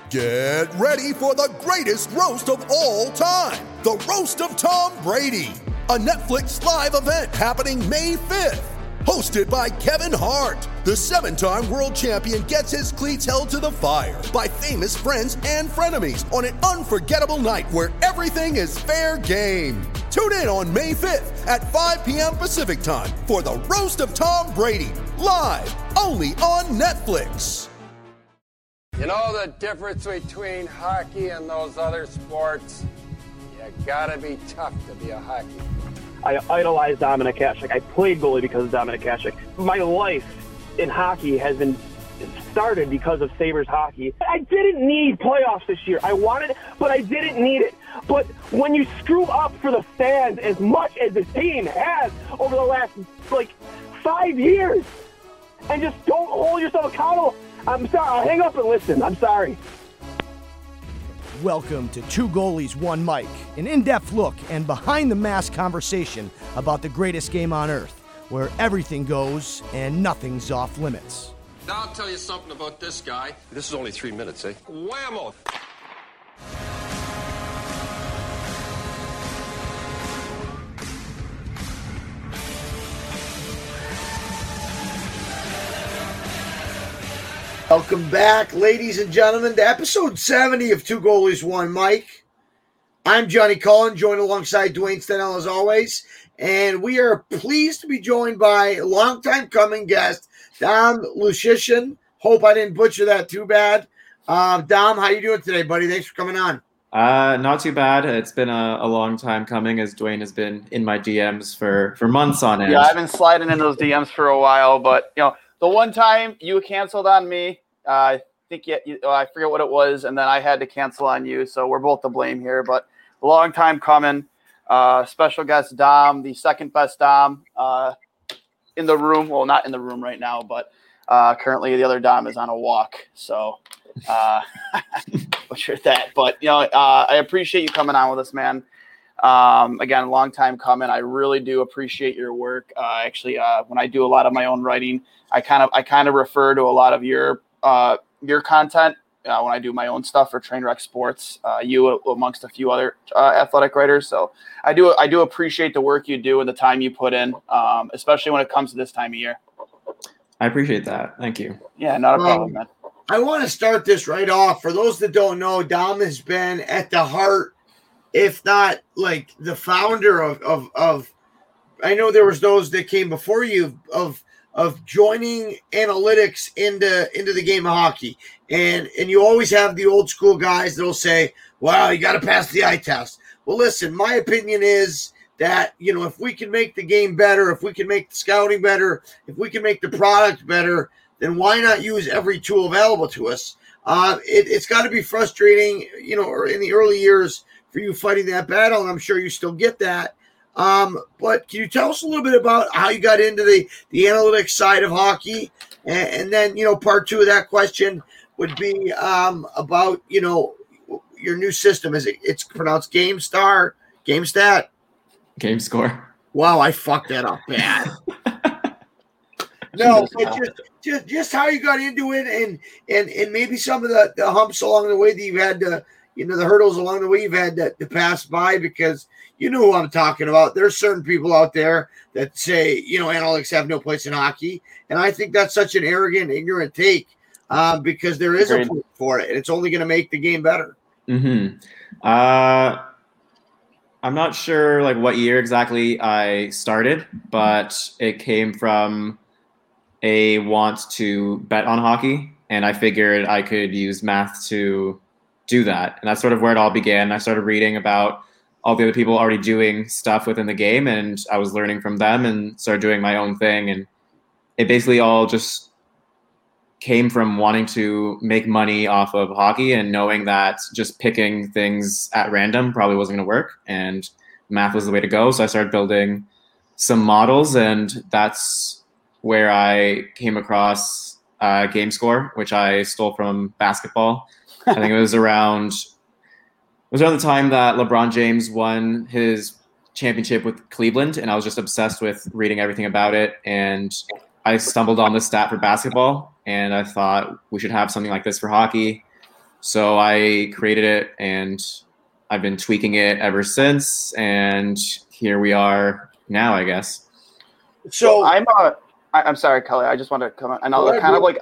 Get ready for the greatest roast of all time, the Roast of Tom Brady, a Netflix live event happening May 5th. Hosted by Kevin Hart, the 7-time world champion gets his cleats held to the fire by famous friends and frenemies on an unforgettable night where everything is fair game. Tune in on May 5th at 5 p.m. Pacific time for the Roast of Tom Brady, live only on Netflix. You know the difference between hockey and those other sports? You gotta be tough to be a hockey player. I idolize Dominik Hasek. I played goalie because of Dominik Hasek. My life in hockey has been started because of Sabres hockey. I didn't need playoffs this year. I wanted it, but I didn't need it. But when you screw up for the fans as much as this team has over the last, 5 years, and just don't hold yourself accountable, I'm sorry. I'll hang up and listen. I'm sorry. Welcome to Two Goalies, One Mic, an in-depth look and behind-the-mask conversation about the greatest game on earth, where everything goes and nothing's off limits. Now I'll tell you something about this guy. This is only 3 minutes, eh? Whammo! Welcome back, ladies and gentlemen, to episode 70 of Two Goalies, One Mic. I'm Johnny Cullen, joined alongside Dwayne Stenell as always, and we are pleased to be joined by longtime coming guest, Dom Luszczyszyn. Hope I didn't butcher that too bad. Dom, how you doing today, buddy? Thanks for coming on. Not too bad. It's been a long time coming, as Dwayne has been in my DMs for months on end. Yeah, I've been sliding in those DMs for a while, but the one time you canceled on me, I think I forget what it was, and then I had to cancel on you, so we're both to blame here. But a long time coming. Special guest Dom, the second best Dom in the room. Well, not in the room right now, but currently the other Dom is on a walk. So butchered that. But I appreciate you coming on with us, man. Again, long time coming. I really do appreciate your work. Actually, when I do a lot of my own writing, I kind of refer to a lot of your content when I do my own stuff for Trainwreck Sports, you amongst a few other athletic writers. So I do appreciate the work you do and the time you put in, especially when it comes to this time of year. I appreciate that. Thank you. Yeah, not a problem, man. I want to start this right off. For those that don't know, Dom has been at the heart, if not like the founder of I know there was those that came before you of joining analytics into the game of hockey. And you always have the old school guys that'll say, well, you got to pass the eye test. Well, listen, my opinion is that, if we can make the game better, if we can make the scouting better, if we can make the product better, then why not use every tool available to us? It's got to be frustrating, or in the early years for you fighting that battle, and I'm sure you still get that. But can you tell us a little bit about how you got into the analytics side of hockey? And then, part two of that question would be about, your new system. It's pronounced GameStar, GameStat? GameScore. Wow, I fucked that up bad. No, but just how you got into it and maybe some of the humps along the way that you've had to, the hurdles along the way you've had to pass by, because you know who I'm talking about. There's certain people out there that say, analytics have no place in hockey. And I think that's such an arrogant, ignorant take because there is a point for it. And it's only going to make the game better. Mm-hmm. I'm not sure what year exactly I started, but it came from a want to bet on hockey. And I figured I could use math to do that. And that's sort of where it all began. I started reading about all the other people already doing stuff within the game, and I was learning from them and started doing my own thing. And it basically all just came from wanting to make money off of hockey and knowing that just picking things at random probably wasn't going to work, and math was the way to go. So I started building some models, and that's where I came across GameScore, which I stole from basketball. I think it was around the time that LeBron James won his championship with Cleveland, and I was just obsessed with reading everything about it. And I stumbled on this stat for basketball, and I thought we should have something like this for hockey. So I created it, and I've been tweaking it ever since, and here we are now, I guess. So I'm sorry, Kelly. I just want to comment. I know kind of like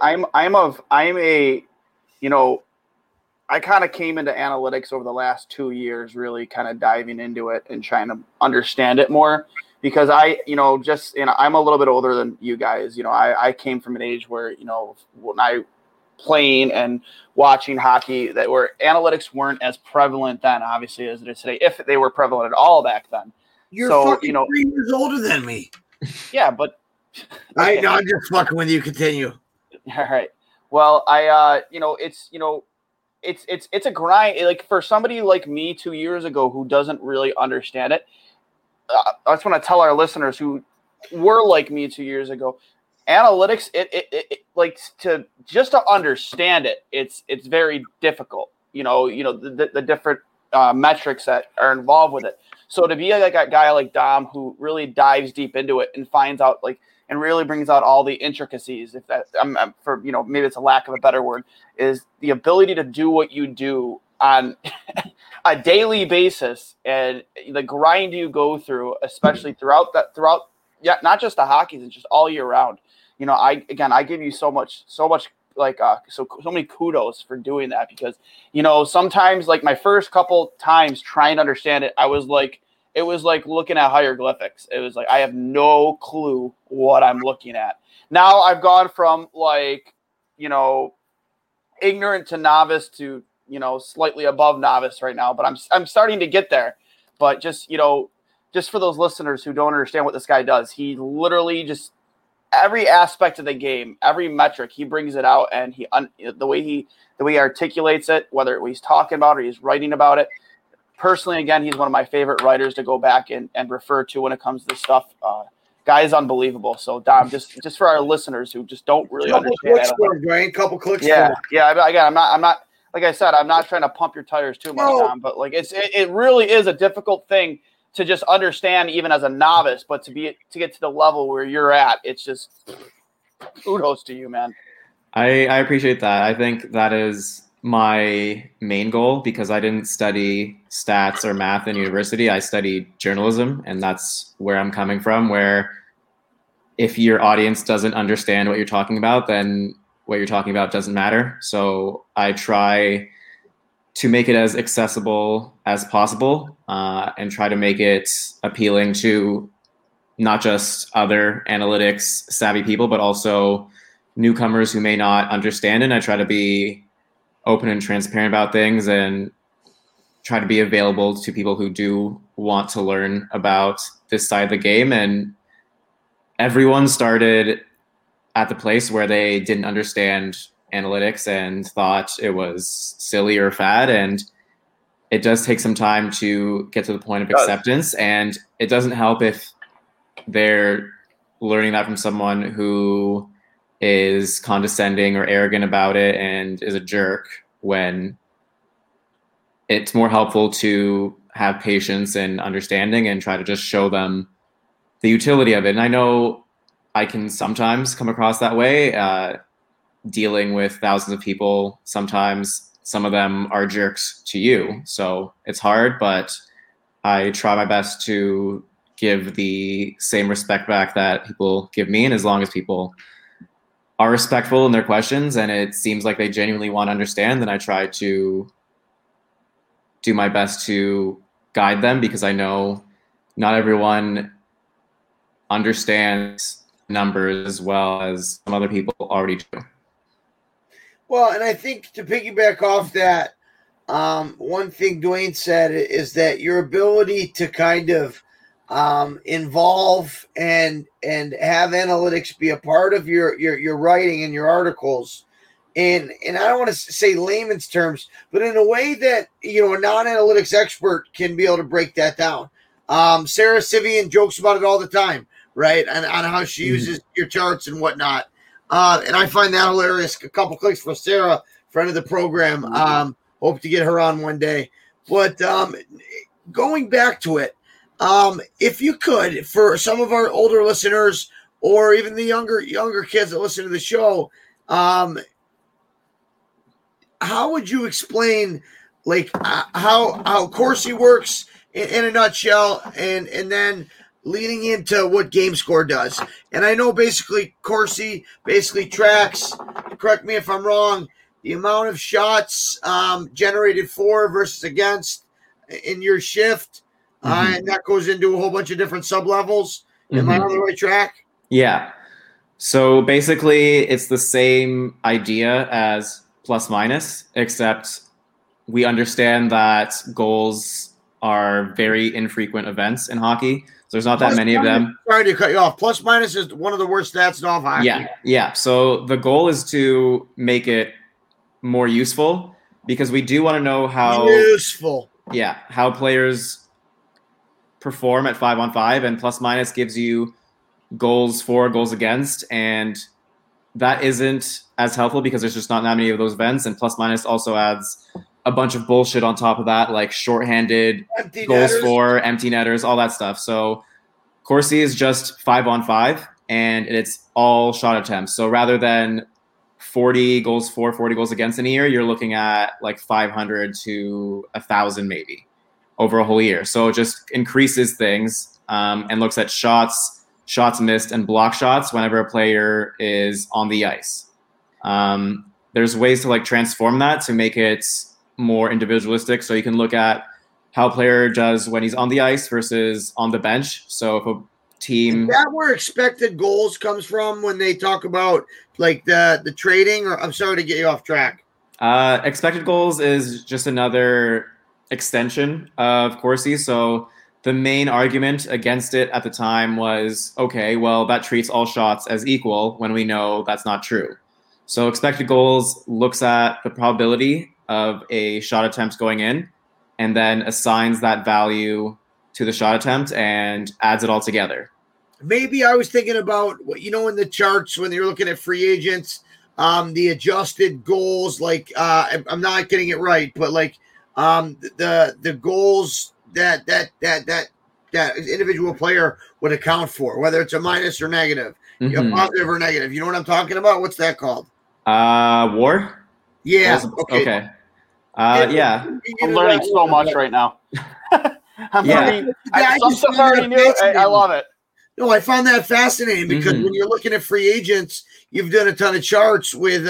I kind of came into analytics over the last 2 years, really kind of diving into it and trying to understand it more, because I'm a little bit older than you guys. I came from an age where, when I playing and watching hockey, that where analytics weren't as prevalent then, obviously, as it is today, if they were prevalent at all back then. You're fucking 3 years older than me. Yeah, but I'm just fucking with you. Continue. All right. Well, it's a grind. Like, for somebody like me 2 years ago who doesn't really understand it, I just want to tell our listeners who were like me 2 years ago, analytics, to understand it, it's very difficult. The different metrics that are involved with it. So to be like a guy like Dom who really dives deep into it and finds out and really brings out all the intricacies, if that maybe it's a lack of a better word, is the ability to do what you do on a daily basis, and the grind you go through, especially throughout not just the hockey, it's just all year round. I give you so much so many kudos for doing that, because sometimes, like, my first couple times trying to understand it, it was like looking at hieroglyphics. It was like I have no clue what I'm looking at. Now I've gone from ignorant to novice to slightly above novice right now, but I'm starting to get there. But just for those listeners who don't understand what this guy does, he literally just every aspect of the game, every metric, he brings it out, and the way he articulates it, whether he's talking about it or he's writing about it. Personally, again, he's one of my favorite writers to go back and refer to when it comes to this stuff. Guy is unbelievable. So, Dom, just for our listeners who just don't really understand. Couple clicks. Yeah. Again, I'm not like I said, I'm not trying to pump your tires too much, Dom, but it really is a difficult thing to just understand, even as a novice. But to get to the level where you're at, it's just kudos to you, man. I appreciate that. I think that is my main goal, because I didn't study stats or math in university. I studied journalism, and that's where I'm coming from, where if your audience doesn't understand what you're talking about, then what you're talking about doesn't matter. So I try to make it as accessible as possible, and try to make it appealing to not just other analytics savvy people, but also newcomers who may not understand it. And I try to be open and transparent about things, and try to be available to people who do want to learn about this side of the game. And everyone started at the place where they didn't understand analytics and thought it was silly or fad. And it does take some time to get to the point of acceptance. And it doesn't help if they're learning that from someone who is condescending or arrogant about it and is a jerk, when it's more helpful to have patience and understanding and try to just show them the utility of it. And I know I can sometimes come across that way, dealing with thousands of people. Sometimes some of them are jerks to you. So it's hard, but I try my best to give the same respect back that people give me. And as long as people are respectful in their questions and it seems like they genuinely want to understand, then I try to do my best to guide them, because I know not everyone understands numbers as well as some other people already do. Well, and I think to piggyback off that, one thing Dwayne said is that your ability to kind of involve and have analytics be a part of your writing and your articles, and I don't want to say layman's terms, but in a way that a non-analytics expert can be able to break that down. Sarah Sivian jokes about it all the time, right? On how she uses your charts and whatnot, and I find that hilarious. A couple clicks for Sarah, friend of the program. Hope to get her on one day. But going back to it. If you could, for some of our older listeners or even the younger kids that listen to the show, how would you explain like how Corsi works in a nutshell, and then leading into what GameScore does? And I know basically Corsi basically tracks, correct me if I'm wrong, the amount of shots generated for versus against in your shift, and that goes into a whole bunch of different sub-levels. Am I on the right track? Yeah. So basically, it's the same idea as plus minus, except we understand that goals are very infrequent events in hockey. So there's not that many of them. Sorry to cut you off. Plus minus is one of the worst stats in all of hockey. Yeah. So the goal is to make it more useful, because we do want to know how useful. Yeah, how players perform at 5-on-5, and plus minus gives you goals for, goals against, and that isn't as helpful because there's just not that many of those events. And plus minus also adds a bunch of bullshit on top of that, like shorthanded Empty goals netters. for, empty netters, all that stuff. So Corsi is just 5-on-5, and it's all shot attempts. So rather than 40 goals for, 40 goals against in a year, you're looking at like 500 to 1,000 maybe over a whole year. So it just increases things, and looks at shots missed, and block shots whenever a player is on the ice. There's ways to like transform that to make it more individualistic. So you can look at how a player does when he's on the ice versus on the bench. So if a team... Is that where expected goals comes from when they talk about like the trading? Or I'm sorry to get you off track. Expected goals is just another extension of Corsi. So the main argument against it at the time was, okay, well, that treats all shots as equal, when we know that's not true. So expected goals looks at the probability of a shot attempt going in, and then assigns that value to the shot attempt and adds it all together. Maybe I was thinking about, in the charts when you're looking at free agents, the adjusted goals, like I'm not getting it right, but like the goals that individual player would account for, whether it's a minus or negative, positive or negative. You know what I'm talking about? What's that called? WAR? Yeah. Okay. Yeah. I'm learning so much right now. I'm learning. Some stuff I already knew. I love it. No, I found that fascinating because when you're looking at free agents, you've done a ton of charts with,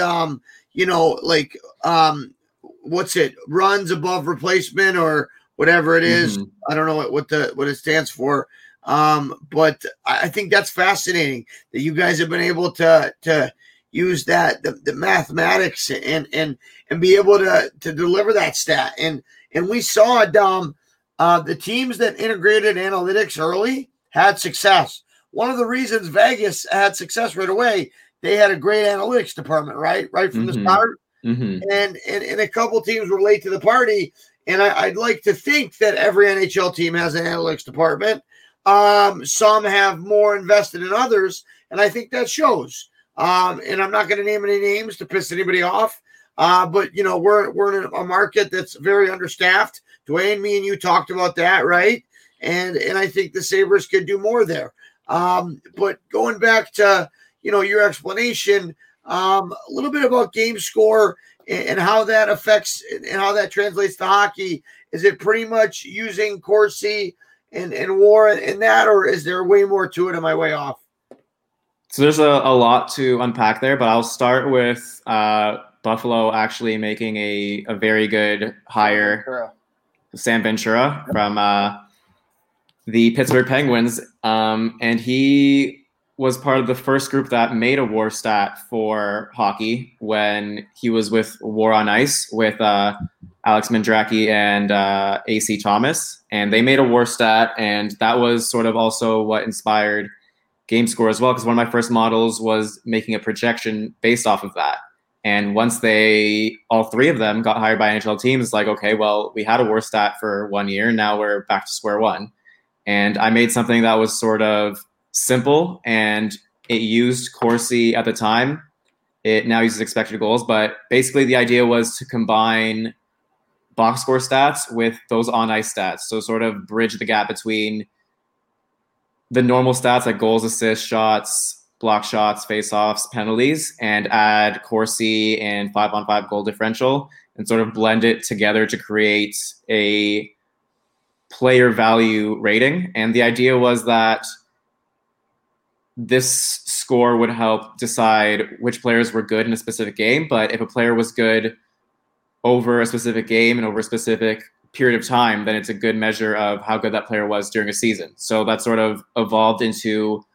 what's it, runs above replacement or whatever it is. I don't know what it stands for. But I think that's fascinating that you guys have been able to use that, the mathematics and be able to deliver that stat. And we saw, Dom, the teams that integrated analytics early had success. One of the reasons Vegas had success right away, they had a great analytics department, right from the start. And a couple teams were late to the party. And I'd like to think that every NHL team has an analytics department. Some have more invested in others, and I think that shows. And I'm not going to name any names to piss anybody off. But we're in a market that's very understaffed. Dwayne, me and you talked about that, right? And I think the Sabres could do more there. But going back to, your explanation, a little bit about GameScore and how that affects and how that translates to hockey. Is it pretty much using Corsi and WAR in that, or is there way more to it? Am I way off? So there's a lot to unpack there, but I'll start with Buffalo actually making a very good hire, Sam Ventura from the Pittsburgh Penguins, and he was part of the first group that made a WAR stat for hockey when he was with WAR on Ice with Alex Mandraki and AC Thomas, and they made a WAR stat, and that was sort of also what inspired GameScore as well, because one of my first models was making a projection based off of that. And once all three of them got hired by NHL teams, it's like, okay, well, we had a WAR stat for 1 year, now we're back to square one. And I made something that was sort of simple, and it used Corsi at the time. It now uses expected goals, but basically the idea was to combine box score stats with those on-ice stats. So sort of bridge the gap between the normal stats like goals, assists, shots, block shots, face-offs, penalties, and add Corsi and 5-on-5 goal differential and sort of blend it together to create a player value rating. And the idea was that this score would help decide which players were good in a specific game. But if a player was good over a specific game and over a specific period of time, then it's a good measure of how good that player was during a season. So that sort of evolved into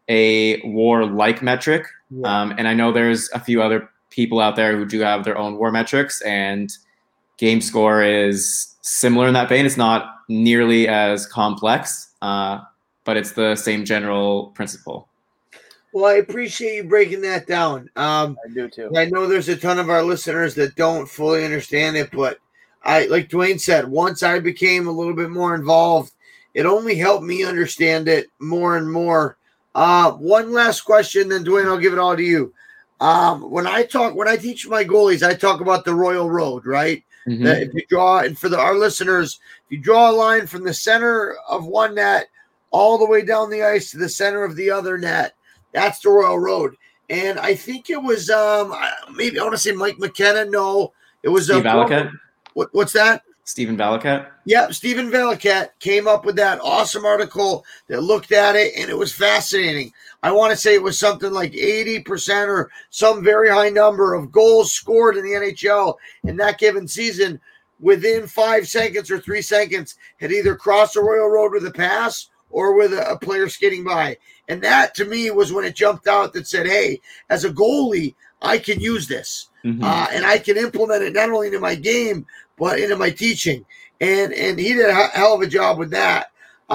a WAR-like metric. Yeah. And I know there's a few other people out there who do have their own WAR metrics, and game score is similar in that vein. It's not nearly as complex, but it's the same general principle. Well, I appreciate you breaking that down. I do too. I know there's a ton of our listeners that don't fully understand it, but like Dwayne said, once I became a little bit more involved, it only helped me understand it more and more. One last question, then Dwayne, I'll give it all to you. When I teach my goalies, I talk about the Royal Road, right? Mm-hmm. That if you draw, and for our listeners, if you draw a line from the center of one net all the way down the ice to the center of the other net, that's the Royal Road. And I think it was maybe I want to say Mike McKenna. No, it was Steve Valiquette. What's that? Stephen Valiquette. Yep, Stephen Valiquette came up with that awesome article that looked at it, and it was fascinating. I want to say it was something like 80% or some very high number of goals scored in the NHL in that given season within 5 seconds or 3 seconds had either crossed the Royal Road with a pass or with a player skating by. And that, to me, was when it jumped out that said, hey, as a goalie, I can use this. Mm-hmm. And I can implement it not only into my game, but into my teaching. And he did a hell of a job with that.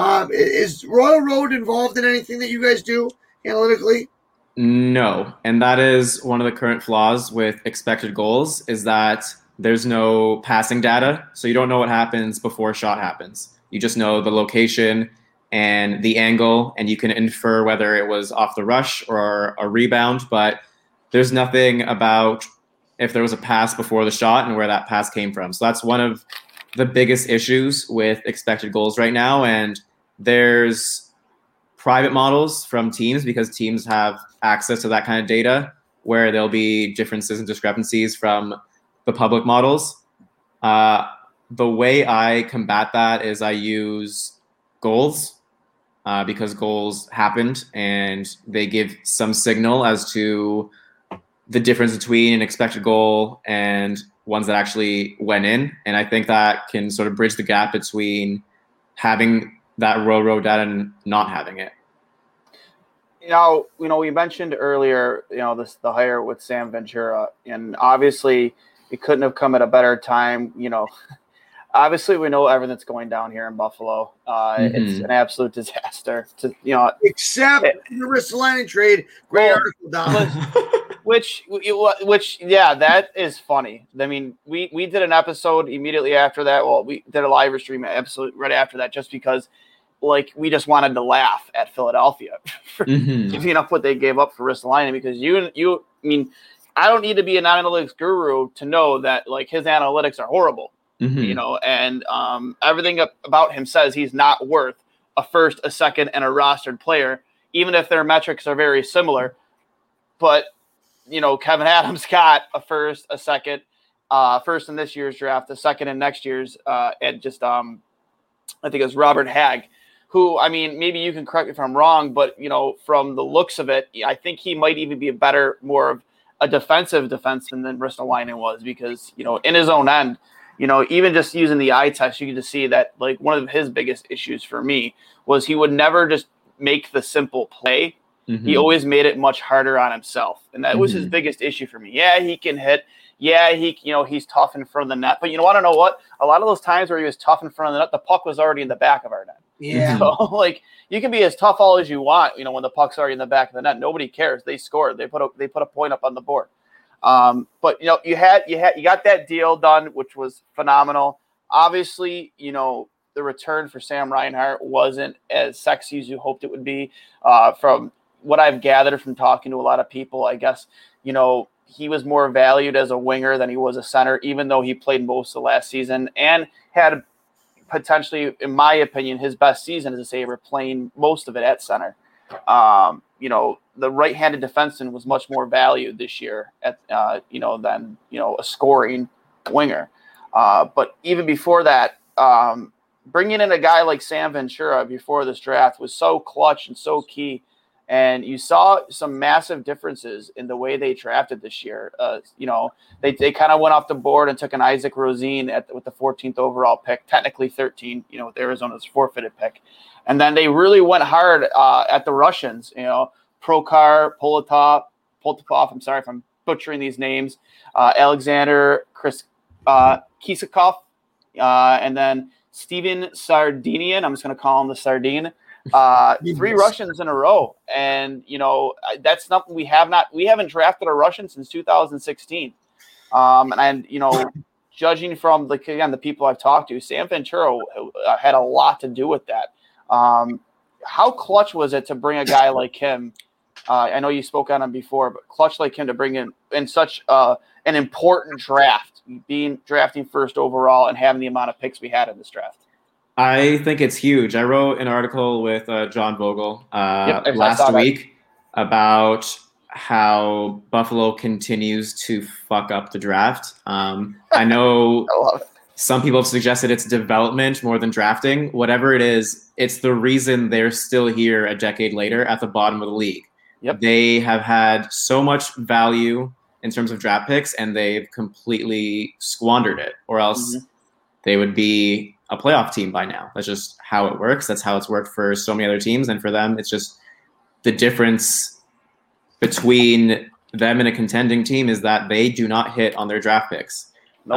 Is Royal Road involved in anything that you guys do analytically? No. And that is one of the current flaws with expected goals, is that there's no passing data. So you don't know what happens before a shot happens. You just know the location and the angle, and you can infer whether it was off the rush or a rebound, but there's nothing about if there was a pass before the shot and where that pass came from. So that's one of the biggest issues with expected goals right now. And there's private models from teams, because teams have access to that kind of data, where there'll be differences and discrepancies from the public models. The way I combat that is I use goals, because goals happened and they give some signal as to the difference between an expected goal and ones that actually went in. And I think that can sort of bridge the gap between having that Royal data and not having it. You know, we mentioned earlier, the hire with Sam Ventura, and obviously it couldn't have come at a better time. Obviously we know everything that's going down here in Buffalo. It's an absolute disaster. Except the Ristolainen trade. Great article, Dom. Which, yeah, that is funny. I mean, we did an episode immediately after that. Well, we did a live stream episode right after that, just because, we just wanted to laugh at Philadelphia for giving up what they gave up for Ristolainen. Because I don't need to be an analytics guru to know that his analytics are horrible. And everything about him says he's not worth a first, a second, and a rostered player, even if their metrics are very similar. But Kevin Adams got a first, a second, first in this year's draft, a second in next year's, and just I think it was Robert Hagg, who, maybe you can correct me if I'm wrong, but from the looks of it, I think he might even be more of a defensive defenseman than Ristolainen was, because in his own end, even just using the eye test, you can just see that one of his biggest issues for me was he would never just make the simple play. Mm-hmm. He always made it much harder on himself. And that was his biggest issue for me. Yeah, he can hit. Yeah, he's tough in front of the net. But I don't know what? A lot of those times where he was tough in front of the net, the puck was already in the back of our net. Yeah. So, you can be as tough all as you want, when the puck's already in the back of the net. Nobody cares. They scored. They put a point up on the board. But you got that deal done, which was phenomenal. Obviously, the return for Sam Reinhart wasn't as sexy as you hoped it would be. From what I've gathered from talking to a lot of people, I guess, he was more valued as a winger than he was a center, even though he played most of last season and had potentially, in my opinion, his best season as a Sabre, playing most of it at center. The right-handed defenseman was much more valued this year than a scoring winger. But even before that, bringing in a guy like Sam Ventura before this draft was so clutch and so key. And you saw some massive differences in the way they drafted this year. They kind of went off the board and took an Isaac Rosine with the 14th overall pick, technically 13, with Arizona's forfeited pick. And then they really went hard at the Russians, Prokhor, Poltapov. I'm sorry if I'm butchering these names. Alexander Kisakov, and then Steven Sardinian. I'm just going to call him the Sardine. 3 Russians in a row. And, that's something we haven't drafted a Russian since 2016. Judging from the people I've talked to, Sam Ventura had a lot to do with that. How clutch was it to bring a guy like him? I know you spoke on him before, but clutch like him to bring in such an important draft, drafting first overall and having the amount of picks we had in this draft. I think it's huge. I wrote an article with John Vogel last week about how Buffalo continues to fuck up the draft. I know some people have suggested it's development more than drafting. Whatever it is, it's the reason they're still here a decade later at the bottom of the league. Yep. They have had so much value in terms of draft picks, and they've completely squandered it, or else they would be a playoff team by now. That's just how it works. That's how it's worked for so many other teams. And for them, it's just the difference between them and a contending team is that they do not hit on their draft picks. Nope.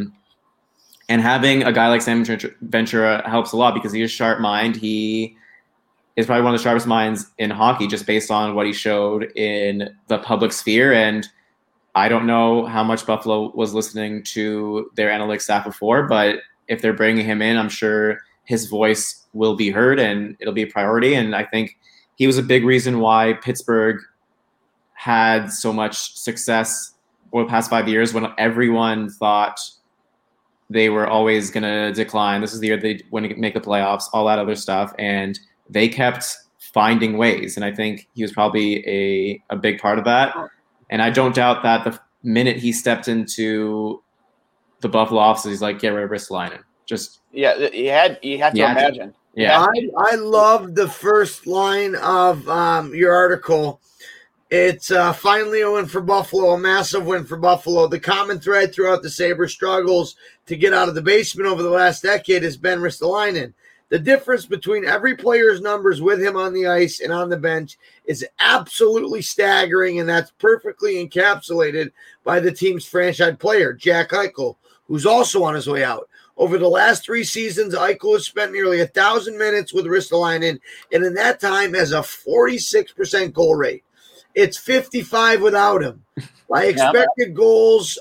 And having a guy like Sam Ventura helps a lot because he has a sharp mind. He is probably one of the sharpest minds in hockey just based on what he showed in the public sphere. And I don't know how much Buffalo was listening to their analytics staff before, but if they're bringing him in, I'm sure his voice will be heard and it'll be a priority. And I think he was a big reason why Pittsburgh had so much success over the past 5 years when everyone thought they were always going to decline. This is the year they wouldn't make the playoffs, all that other stuff. And they kept finding ways. And I think he was probably a big part of that. And I don't doubt that the minute he stepped into the Buffalo office, he's like, get rid of Ristolainen. You had to imagine. Yeah. I love the first line of your article. It's finally a win for Buffalo, a massive win for Buffalo. The common thread throughout the Sabres struggles to get out of the basement over the last decade has been Ristolainen. The difference between every player's numbers with him on the ice and on the bench is absolutely staggering, and that's perfectly encapsulated by the team's franchise player, Jack Eichel, who's also on his way out. Over the last 3 seasons, Eichel has spent nearly 1,000 minutes with Ristolainen, and in that time has a 46% goal rate. It's 55 without him. By expected goals,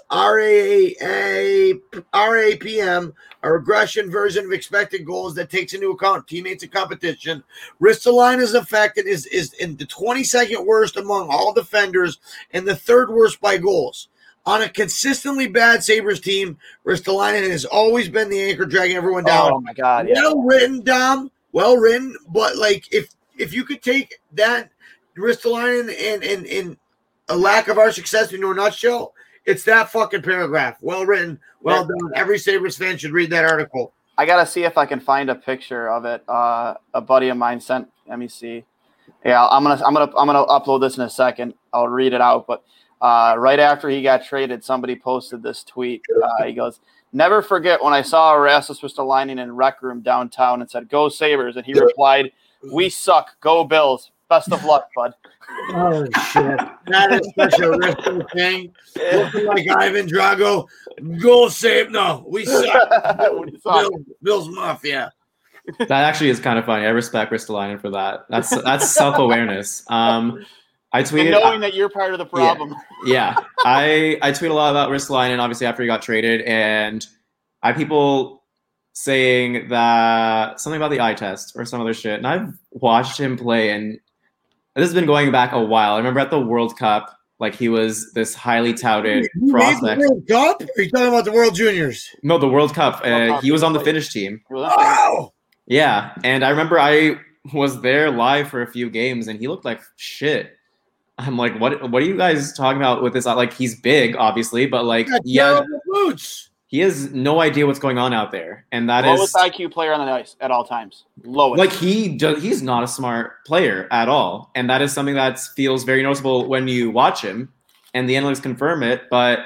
RAPM, a regression version of expected goals that takes into account teammates and competition, Ristolainen's effect is in the 22nd worst among all defenders and the 3rd worst by goals. On a consistently bad Sabres team, Ristolainen has always been the anchor dragging everyone down. Oh, my God. Yeah. Well written, Dom. Well written. But, if you could take that Ristolainen and a lack of our success into a nutshell, it's that fucking paragraph. Well written, well done. Every Sabres fan should read that article. I gotta see if I can find a picture of it. A buddy of mine sent. Let me see. Yeah, I'm gonna upload this in a second. I'll read it out. But right after he got traded, somebody posted this tweet. He goes, "Never forget when I saw Rasmus Ristolainen in Rec Room downtown and said, 'Go Sabres,' and he replied, 'We suck. Go Bills. Best of luck, bud.'" Oh, shit. That is such a wrestling thing. Looking like Ivan Drago. Go save. No, we suck. Bill's Mafia. That actually is kind of funny. I respect Ristolainen for that. That's self-awareness. I tweeted and knowing that you're part of the problem. Yeah. I tweet a lot about Ristolainen, obviously, after he got traded. And I have people saying that something about the eye test or some other shit. And I've watched him play, and this has been going back a while. I remember at the World Cup, he was this highly touted prospect. The World Cup? Or are you talking about the World Juniors? No, the World Cup. He was on the Finnish team. Wow! Yeah, and I remember I was there live for a few games, and he looked like shit. I'm like, what are you guys talking about with this? He's big, obviously, but terrible boots. He has no idea what's going on out there, and that lowest is IQ player on the ice at all times. Lowest. like he's not a smart player at all, and that is something that feels very noticeable when you watch him, and the analytics confirm it. But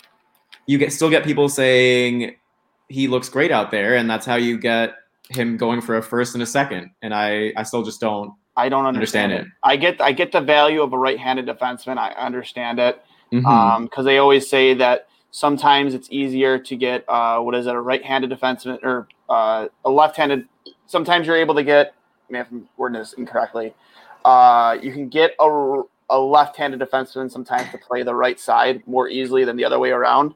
you still get people saying he looks great out there, and that's how you get him going for a first and a second. And I still just don't. I don't understand it. I get the value of a right-handed defenseman. I understand it because they always say that sometimes it's easier to get a right-handed defenseman or a left-handed. Sometimes you're able to get. I mean, if I'm wording this incorrectly, you can get a left-handed defenseman sometimes to play the right side more easily than the other way around.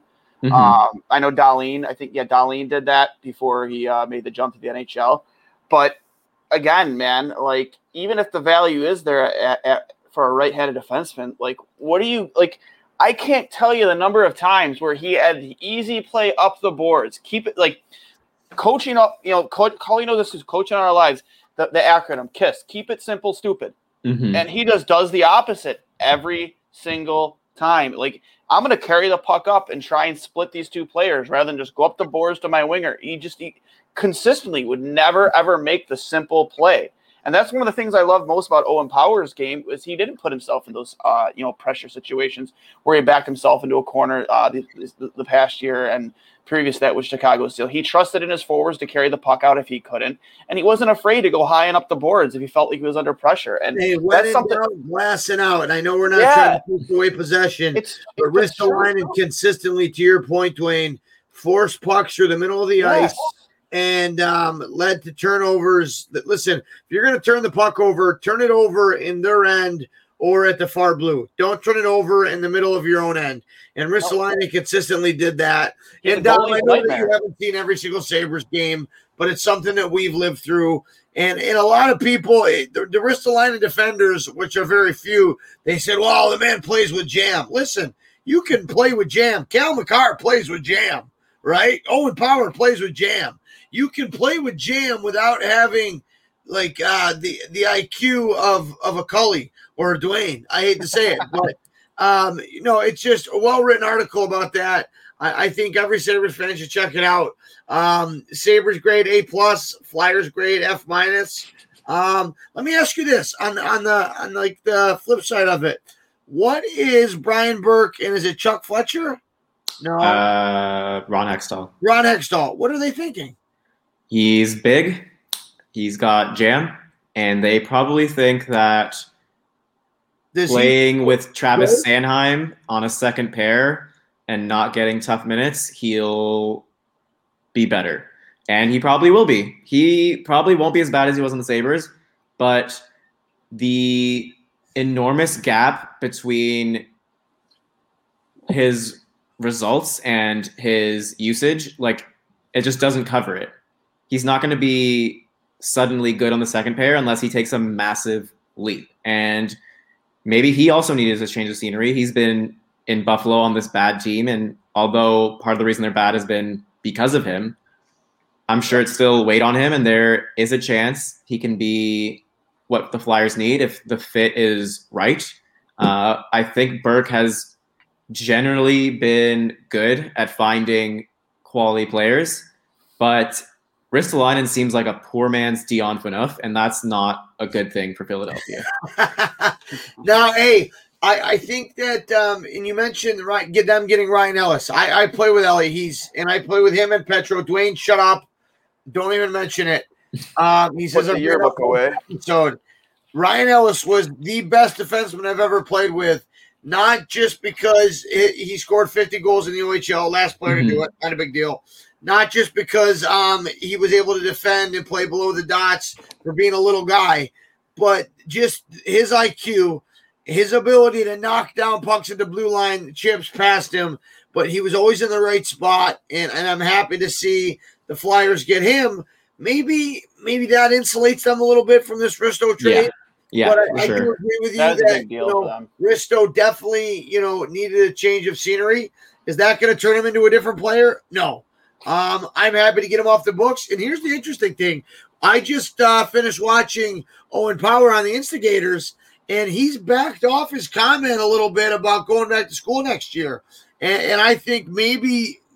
I know Dahlin. I think Dahlin did that before he made the jump to the NHL. But again, man, like even if the value is there for a right-handed defenseman, like what do you like? I can't tell you the number of times where he had the easy play up the boards. Keep it like coaching up. This is coaching our lives. The acronym KISS. Keep it simple, stupid. And he just does the opposite every single time. Like I'm going to carry the puck up and try and split these two players rather than just go up the boards to my winger. He consistently would never, ever make the simple play. And that's one of the things I love most about Owen Power's game is he didn't put himself in those, pressure situations where he backed himself into a corner the past year and previous to that with Chicago Steel. He trusted in his forwards to carry the puck out if he couldn't, and he wasn't afraid to go high and up the boards if he felt like he was under pressure. And that's something glassing out. And I know we're not trying to push away possession, but Ristolainen consistently, to your point, Dwayne, forced pucks through the middle of the ice. And led to turnovers. Listen, if you're going to turn the puck over, turn it over in their end or at the far blue. Don't turn it over in the middle of your own end. And Ristolainen consistently did that. And I know that you haven't seen every single Sabres game, but it's something that we've lived through. And a lot of people, the Ristolainen defenders, which are very few, they said, well, the man plays with jam. Listen, you can play with jam. Cal McCarr plays with jam, right? Owen Power plays with jam. You can play with jam without having like the IQ of a Cully or a Dwayne. I hate to say it, but it's just a well-written article about that. I think every Sabres fan should check it out. Sabres grade A+, Flyers grade F-. Let me ask you this on the flip side of it. What is Brian Burke and is it Chuck Fletcher? No. Ron Hextall. Ron Hextall. What are they thinking? He's big. He's got jam. And they probably think that playing with Travis Sanheim on a second pair and not getting tough minutes, he'll be better. And he probably will be. He probably won't be as bad as he was on the Sabres, but the enormous gap between his results and his usage, like, it just doesn't cover it. He's not going to be suddenly good on the second pair unless he takes a massive leap. And maybe he also needed a change of scenery. He's been in Buffalo on this bad team, and although part of the reason they're bad has been because of him, I'm sure it's still weighed on him, and there is a chance he can be what the Flyers need if the fit is right. I think Burke has generally been good at finding quality players, but Ristolainen seems like a poor man's Dion Phaneuf, and that's not a good thing for Philadelphia. Now, hey, I think that, and you mentioned them getting Ryan Ellis. I play with Ellie. I play with him and Petro. Dwayne, shut up. Don't even mention it. He says a yearbook away. So Ryan Ellis was the best defenseman I've ever played with, not just because he scored 50 goals in the OHL, last player to do it, not a big deal. Not just because he was able to defend and play below the dots for being a little guy, but just his IQ, his ability to knock down pucks at the blue line, chips past him, but he was always in the right spot, and I'm happy to see the Flyers get him. Maybe that insulates them a little bit from this Risto trade. Yeah, but I do agree with you That's a big deal for them. Risto definitely, needed a change of scenery. Is that going to turn him into a different player? No. I'm happy to get him off the books. And here's the interesting thing. I just finished watching Owen Power on the Instigators, and he's backed off his comment a little bit about going back to school next year. And I think maybe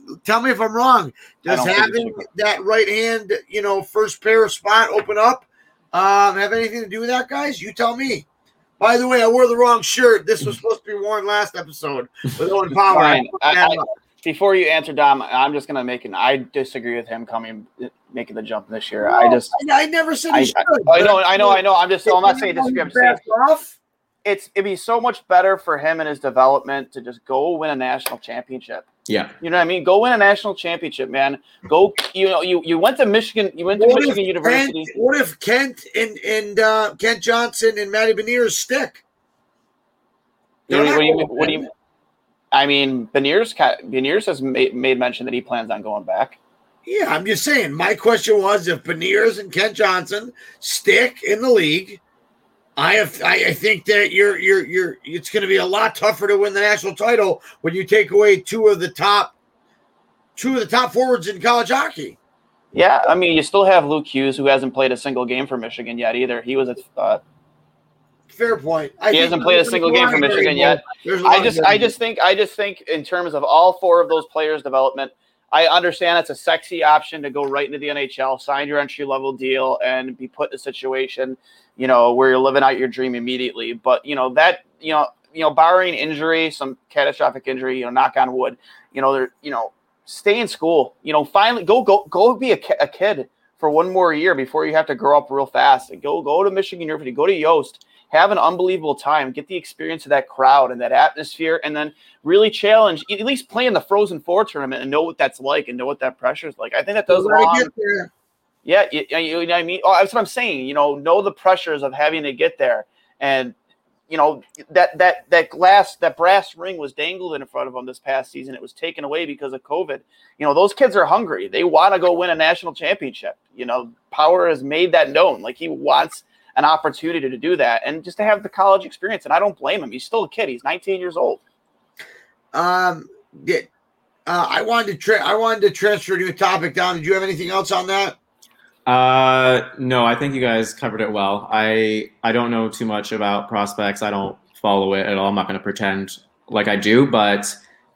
tell me if I'm wrong. Does having that right hand, first pair spot open up have anything to do with that, guys? You tell me. By the way, I wore the wrong shirt. This was supposed to be worn last episode with Owen Power. Fine. Before you answer, Dom, I'm just going to I disagree with him making the jump this year. No, I never said he should. I know. I'm not saying disagree. I'm saying it'd be so much better for him and his development to just go win a national championship. Yeah. You know what I mean? Go win a national championship, man. Go, you went to Michigan. You went to Michigan University. What if Kent and Kent Johnson and Matty Beniers stick? What do you mean? I mean, Beniers has made mention that he plans on going back. Yeah, I'm just saying. My question was, if Beniers and Kent Johnson stick in the league, I think that it's going to be a lot tougher to win the national title when you take away two of the top forwards in college hockey. Yeah, I mean, you still have Luke Hughes, who hasn't played a single game for Michigan yet either. He was at fair point. He hasn't played a single game for Michigan yet. I just think in terms of all four of those players' development, I understand it's a sexy option to go right into the NHL, sign your entry level deal, and be put in a situation, where you're living out your dream immediately. But barring injury, some catastrophic injury, knock on wood, stay in school. Finally go be a kid for one more year before you have to grow up real fast. And go to Michigan University, go to Yost. Have an unbelievable time, get the experience of that crowd and that atmosphere, and then really challenge, at least play in the Frozen Four tournament and know what that's like and know what that pressure is like. I think that does Yeah, you know what I mean? Oh, that's what I'm saying. Know the pressures of having to get there. And, that brass ring was dangled in front of them this past season. It was taken away because of COVID. Those kids are hungry. They want to go win a national championship. Power has made that known. Like, he wants an opportunity to do that and just to have the college experience. And I don't blame him. He's still a kid. He's 19 years old. I wanted to transfer to a topic down. Did you have anything else on that? No, I think you guys covered it well. I don't know too much about prospects. I don't follow it at all. I'm not going to pretend like I do, but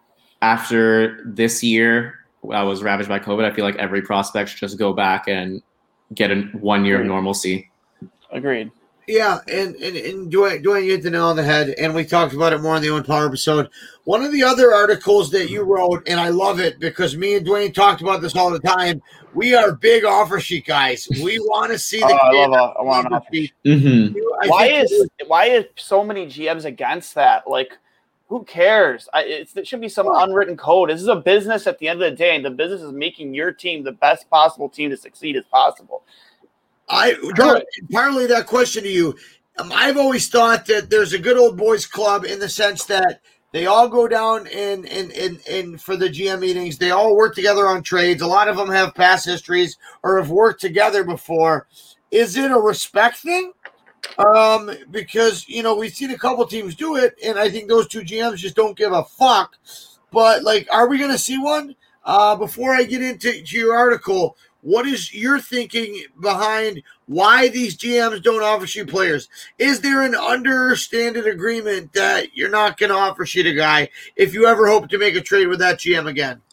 after this year, I was ravaged by COVID. I feel like every prospect should just go back and get 1 year of normalcy. Agreed. Yeah, and Dwayne, you hit the nail on the head, and we talked about it more in the Owen Power episode. One of the other articles that you wrote, and I love it because me and Dwayne talked about this all the time. We are big offer sheet guys. We want to see the I want an offer sheet. Mm-hmm. Why is so many GMs against that? Like, who cares? It should be some unwritten code. This is a business at the end of the day, and the business is making your team the best possible team to succeed as possible. Partly that question to you. I've always thought that there's a good old boys club in the sense that they all go down and for the GM meetings. They all work together on trades. A lot of them have past histories or have worked together before. Is it a respect thing? Because, we've seen a couple teams do it, and I think those two GMs just don't give a fuck. But, are we going to see one? Before I get into your article, what is your thinking behind why these GMs don't offer sheet players? Is there an understanded agreement that you're not going to offer sheet a guy if you ever hope to make a trade with that GM again?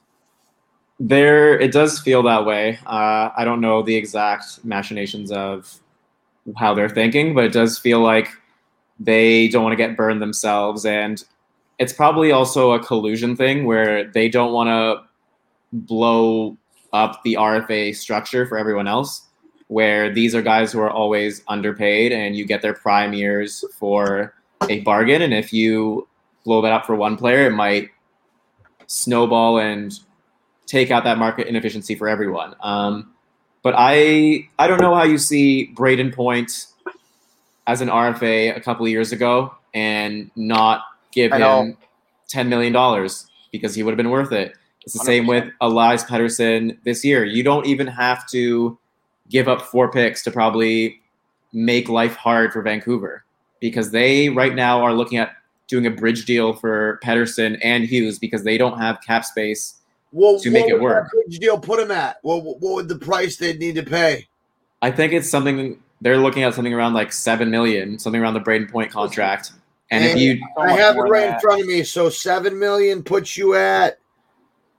It does feel that way. I don't know the exact machinations of how they're thinking, but it does feel like they don't want to get burned themselves. And it's probably also a collusion thing where they don't want to blow up the RFA structure for everyone else, where these are guys who are always underpaid and you get their prime years for a bargain. And if you blow that up for one player, it might snowball and take out that market inefficiency for everyone. But I don't know how you see Braden Point as an RFA a couple of years ago and not give him $10 million because he would have been worth it. It's the 100%. Same with Elias Pettersson this year. You don't even have to give up 4 picks to probably make life hard for Vancouver because they right now are looking at doing a bridge deal for Pettersson and Hughes because they don't have cap space to make it work. What would that bridge deal put them at? What would the price they'd need to pay? I think it's something they're looking at something around like $7 million, something around the Braden Point contract. And if you, I have it right in front of me. So $7 million puts you at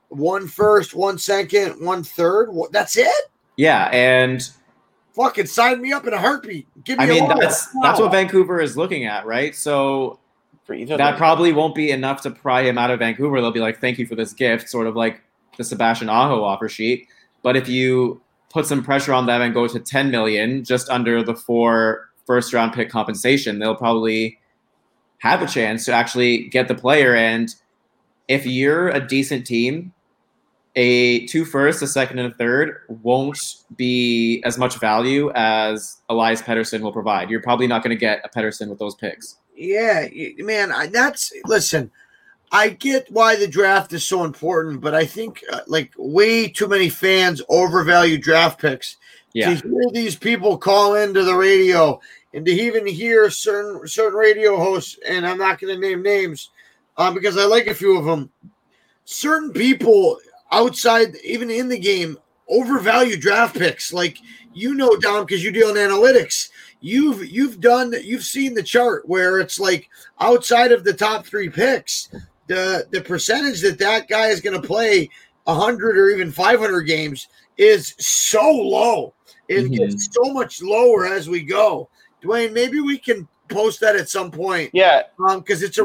1 first, 1 second, 1 third. That's it? Yeah, and fucking sign me up in a heartbeat. Give me I mean, a that's what Vancouver is looking at, right? So that probably won't be enough to pry him out of Vancouver. They'll be like, thank you for this gift, sort of like the Sebastian Aho offer sheet. But if you put some pressure on them and go to 10 million, just under the 4 first-round pick compensation, they'll probably have a chance to actually get the player. And if you're a decent team, a 2 first, a second, and a third won't be as much value as Elias Pettersson will provide. You're probably not going to get a Pettersson with those picks. Yeah, man, listen, I get why the draft is so important, but I think like way too many fans overvalue draft picks. Yeah. To hear these people call into the radio and to even hear certain radio hosts, and I'm not going to name names because I like a few of them, certain people outside, even in the game, overvalue draft picks. Like, Dom, because you deal in analytics. You've seen the chart where it's like outside of the top 3 picks, the percentage that guy is going to play 100 or even 500 games is so low. It gets so much lower as we go. Dwayne, maybe we can post that at some point. Yeah. Because it's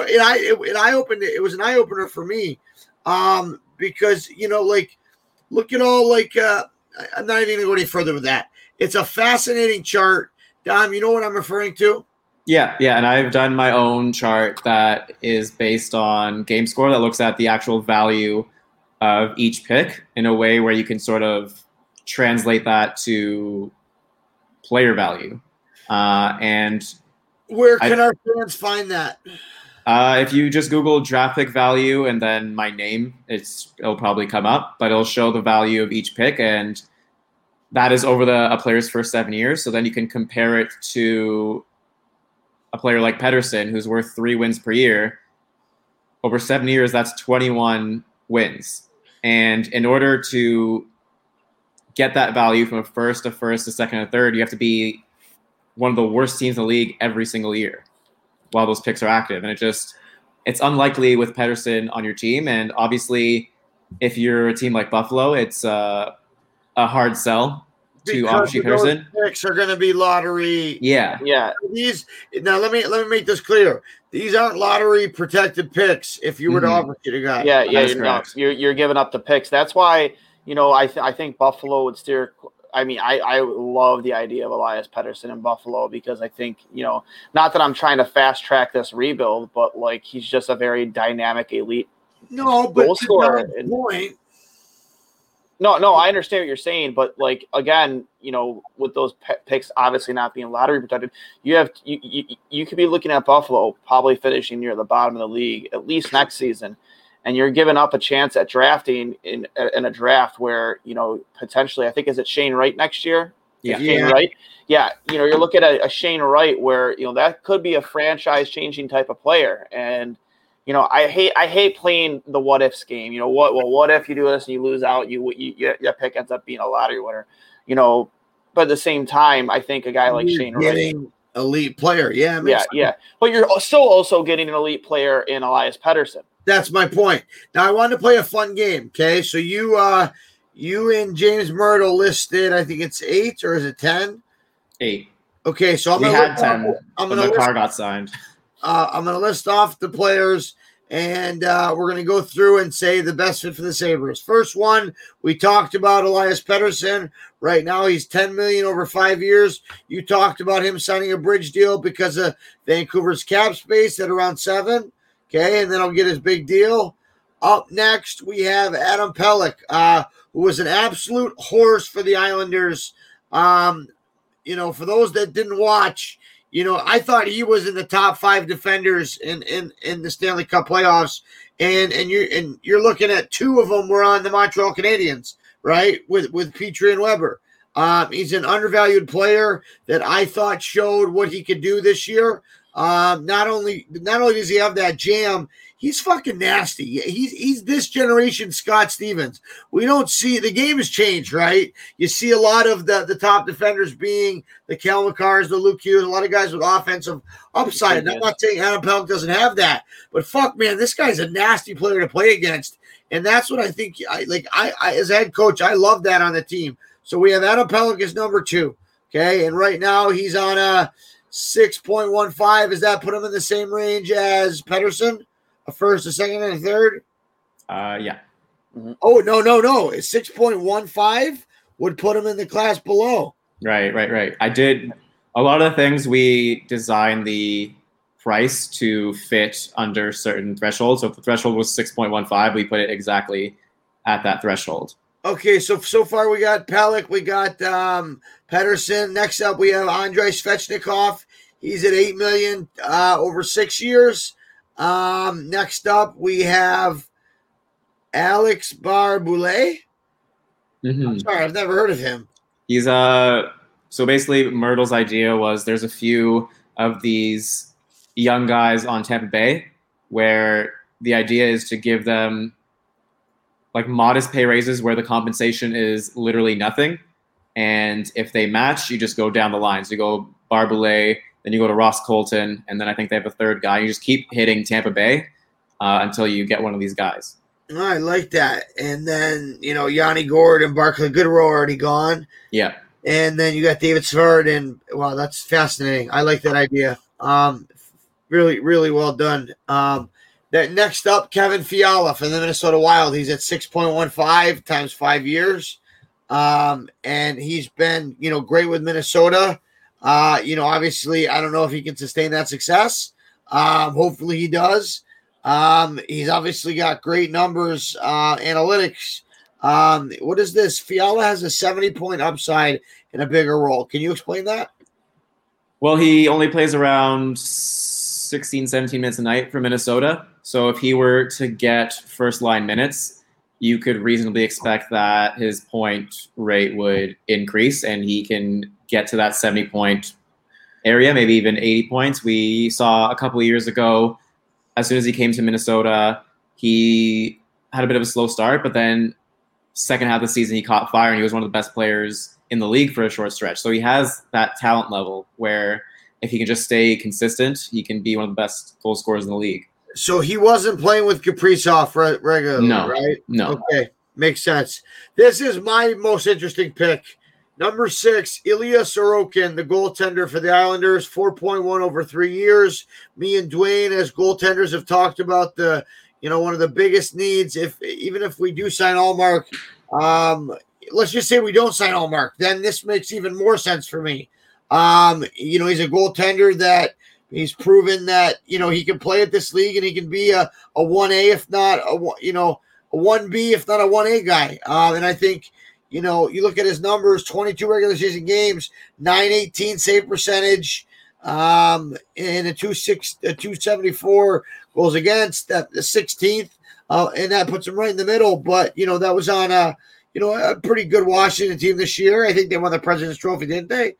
it was an eye opener for me. Because, look at all, I'm not even going to go any further with that. It's a fascinating chart. Dom, you know what I'm referring to? Yeah, and I've done my own chart that is based on game score that looks at the actual value of each pick in a way where you can sort of translate that to player value. And where can our fans find that? If you just Google draft pick value and then my name, it'll probably come up, but it'll show the value of each pick, and that is over a player's first 7 years. So then you can compare it to a player like Pettersson, who's worth 3 wins per year. Over 7 years, that's 21 wins. And in order to get that value from a first, a second, a third, you have to be one of the worst teams in the league every single year while those picks are active. And it's unlikely with Pettersson on your team. And obviously, if you're a team like Buffalo, it's a hard sell to offer Pettersson. Picks are going to be lottery. Yeah. Now let me make this clear. These aren't lottery protected picks. If you were to offer to the guy, you're giving up the picks. That's why I think Buffalo would steer. I mean, I love the idea of Elias Pettersson in Buffalo because I think, not that I'm trying to fast track this rebuild, but like he's just a very dynamic elite goal scorer. No, I understand what you're saying, but like again, with those picks obviously not being lottery protected, you could be looking at Buffalo probably finishing near the bottom of the league at least next season. And you're giving up a chance at drafting in a draft where, potentially, I think, is it Shane Wright next year? Yeah. Shane Wright? Yeah. You're looking at a Shane Wright where, that could be a franchise changing type of player. And, I hate playing the what ifs game. What if you do this and you lose out, your pick ends up being a lottery winner, but at the same time, I think a guy like Shane Wright. Elite player. Yeah. But you're still also getting an elite player in Elias Pettersson. That's my point. Now I wanted to play a fun game. Okay, so you and James Myrtle listed. I think it's 8 or is it 10? 8. Okay, so we had 10. The car got signed. I'm going to list off the players, and we're going to go through and say the best fit for the Sabres. First one, we talked about Elias Pettersson. Right now, he's $10 million over 5 years. You talked about him signing a bridge deal because of Vancouver's cap space at around 7. Okay, and then I'll get his big deal. Up next, we have Adam Pelech, who was an absolute horse for the Islanders. For those that didn't watch, I thought he was in the top 5 defenders in the Stanley Cup playoffs, and you're looking at 2 of them were on the Montreal Canadiens, right? With Petrie and Weber. He's an undervalued player that I thought showed what he could do this year. Not only does he have that jam, He's fucking nasty. He's this generation Scott Stevens. We don't see the game has changed, right? You see a lot of the top defenders being the Cal McCarrs, the Luke Hughes, a lot of guys with offensive upside. And I'm not saying Adam Pelech doesn't have that, but fuck, man, this guy's a nasty player to play against. And that's what I think. I as a head coach, I love that on the team. So we have Adam Pelech as number 2. Okay, and right now he's on a 6.15. Does that put him in the same range as Pettersson? A first, a second, and a third? Yeah. Mm-hmm. Oh, no. 6.15 would put him in the class below. Right. I did a lot of the things we designed the price to fit under certain thresholds. So if the threshold was 6.15, we put it exactly at that threshold. Okay, so far we got Pelech, we got Pettersson. Next up, we have Andrei Svechnikov. He's at $8 million over 6 years. Next up, we have Alex Barre-Boulet. Mm-hmm. I'm sorry, I've never heard of him. He's so basically Myrtle's idea was there's a few of these young guys on Tampa Bay where the idea is to give them like modest pay raises where the compensation is literally nothing. And if they match, you just go down the line. So you go Barre-Boulet, then you go to Ross Colton, and then I think they have a third guy. You just keep hitting Tampa Bay until you get one of these guys. I like that. And then, Yanni Gourde and Barclay Goodrow are already gone. Yeah. And then you got David Savard, and wow, that's fascinating. I like that idea. Really, really well done. That next up, Kevin Fiala for the Minnesota Wild. He's at 6.15 times 5 years. And he's been, great with Minnesota. Obviously, I don't know if he can sustain that success. Hopefully he does. He's obviously got great numbers, analytics. What is this? Fiala has a 70-point upside in a bigger role. Can you explain that? Well, he only plays around 16, 17 minutes a night for Minnesota. So if he were to get first-line minutes, you could reasonably expect that his point rate would increase and he can get to that 70-point area, maybe even 80 points. We saw a couple of years ago, as soon as he came to Minnesota, he had a bit of a slow start, but then second half of the season, he caught fire and he was one of the best players in the league for a short stretch. So he has that talent level where if he can just stay consistent, he can be one of the best goal scorers in the league. So he wasn't playing with Kaprizov regularly, right? No. Okay, makes sense. This is my most interesting pick. Number 6, Ilya Sorokin, the goaltender for the Islanders, 4.1 over 3 years. Me and Dwayne, as goaltenders, have talked about one of the biggest needs. Even if we do sign Allmark, let's just say we don't sign Allmark, then this makes even more sense for me. He's a goaltender that he's proven that, he can play at this league and he can be a 1A, if not a 1B, if not a 1A guy. And I think, you look at his numbers, 22 regular season games, .918 save percentage, and a 274 goals against, the 16th, and that puts him right in the middle. But, that was on a pretty good Washington team this year. I think they won the President's Trophy, didn't they?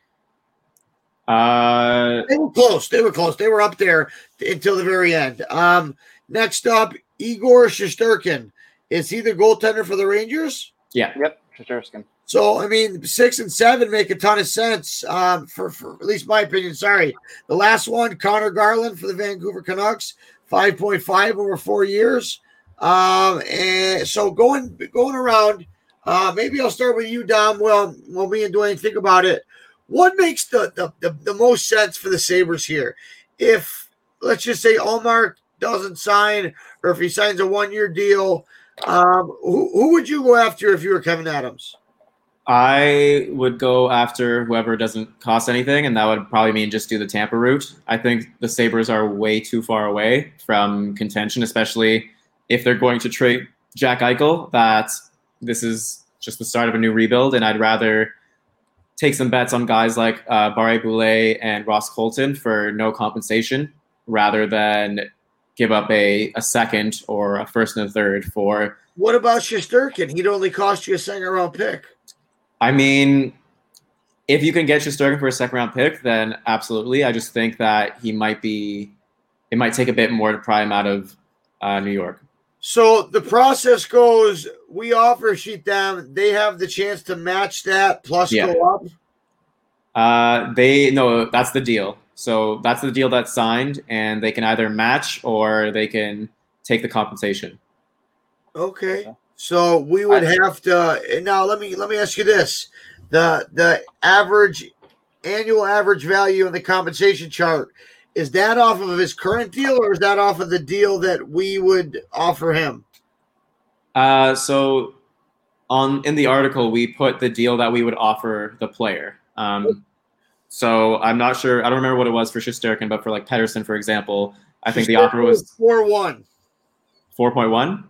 They were close. They were up there until the very end. Next up, Igor Shesterkin. Is he the goaltender for the Rangers? Yeah. Yep, Shesterkin. So, 6 and 7 make a ton of sense, for at least my opinion. Sorry. The last one, Connor Garland for the Vancouver Canucks, 5.5 over 4 years. And so going around, maybe I'll start with you, Dom. Well, me and Dwayne think about it. What makes the most sense for the Sabres here? If, let's just say, Allmark doesn't sign, or if he signs a 1-year deal, who would you go after if you were Kevin Adams? I would go after whoever doesn't cost anything, and that would probably mean just do the Tampa route. I think the Sabres are way too far away from contention, especially if they're going to trade Jack Eichel, that this is just the start of a new rebuild, and I'd rather take some bets on guys like Barre-Boulet and Ross Colton for no compensation rather than give up a second or a first and a third for. What about Shesterkin? He'd only cost you a second-round pick. If you can get Shesterkin for a second-round pick, then absolutely. I just think that it might take a bit more to pry him out of New York. So the process goes, we offer sheet them. They have the chance to match that plus go up. That's the deal. So that's the deal that's signed, and they can either match or they can take the compensation. Okay. So we would have to now. Let me ask you this: the annual average value in the compensation chart, is that off of his current deal, or is that off of the deal that we would offer him? So in the article, we put the deal that we would offer the player. So I'm not sure. I don't remember what it was for Shesterkin, but for like Pettersson, for example, I think the offer was 4.1. 4.1.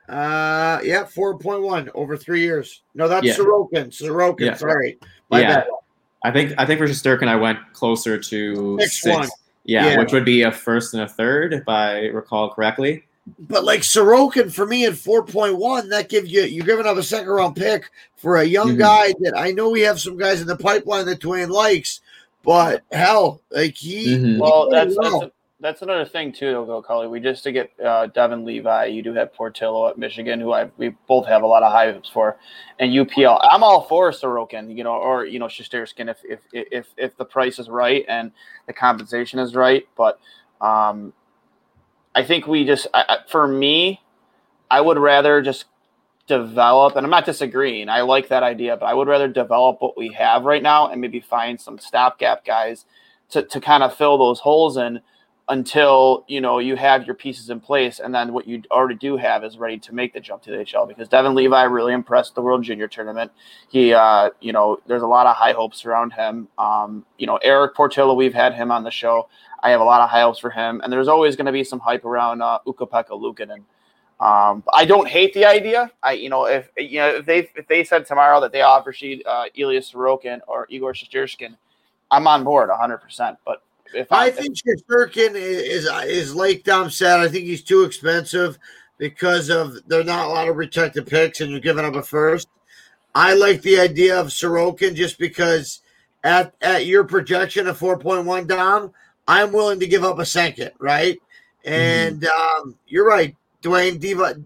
4.1 over 3 years. No, that's Sorokin. Yeah. Sorry. My bad. I think for Shesterkin, I went closer to 6. Yeah, which would be a first and a third, if I recall correctly. But like Sorokin, for me at 4.1, that gives you're giving up a second round pick for a young guy that I know we have some guys in the pipeline that Dwayne likes, but hell, like he. Well, that's another thing too, though, Cully. We just to get Devin Levi. You do have Portillo at Michigan, who we both have a lot of high hopes for, and UPL. I'm all for Sorokin, or Shesterkin if the price is right and the compensation is right. But I think we just, for me, I would rather just develop, and I'm not disagreeing. I like that idea, but I would rather develop what we have right now and maybe find some stopgap guys to kind of fill those holes in until, you have your pieces in place. And then what you already do have is ready to make the jump to the HL, because Devin Levi really impressed the World Junior Tournament. He, there's a lot of high hopes around him. Eric Portillo, we've had him on the show. I have a lot of high hopes for him. And there's always going to be some hype around Ukko-Pekka Luukkonen. I don't hate the idea. If they said tomorrow that they offer Ilya Sorokin or Igor Shesterkin, I'm on board 100%. But I think Shesterkin is like Dom said. I think he's too expensive because there are not a lot of protected picks, and you're giving up a first. I like the idea of Sorokin just because at your projection of 4.1, Dom, I'm willing to give up a second, right? And you're right. Dwayne,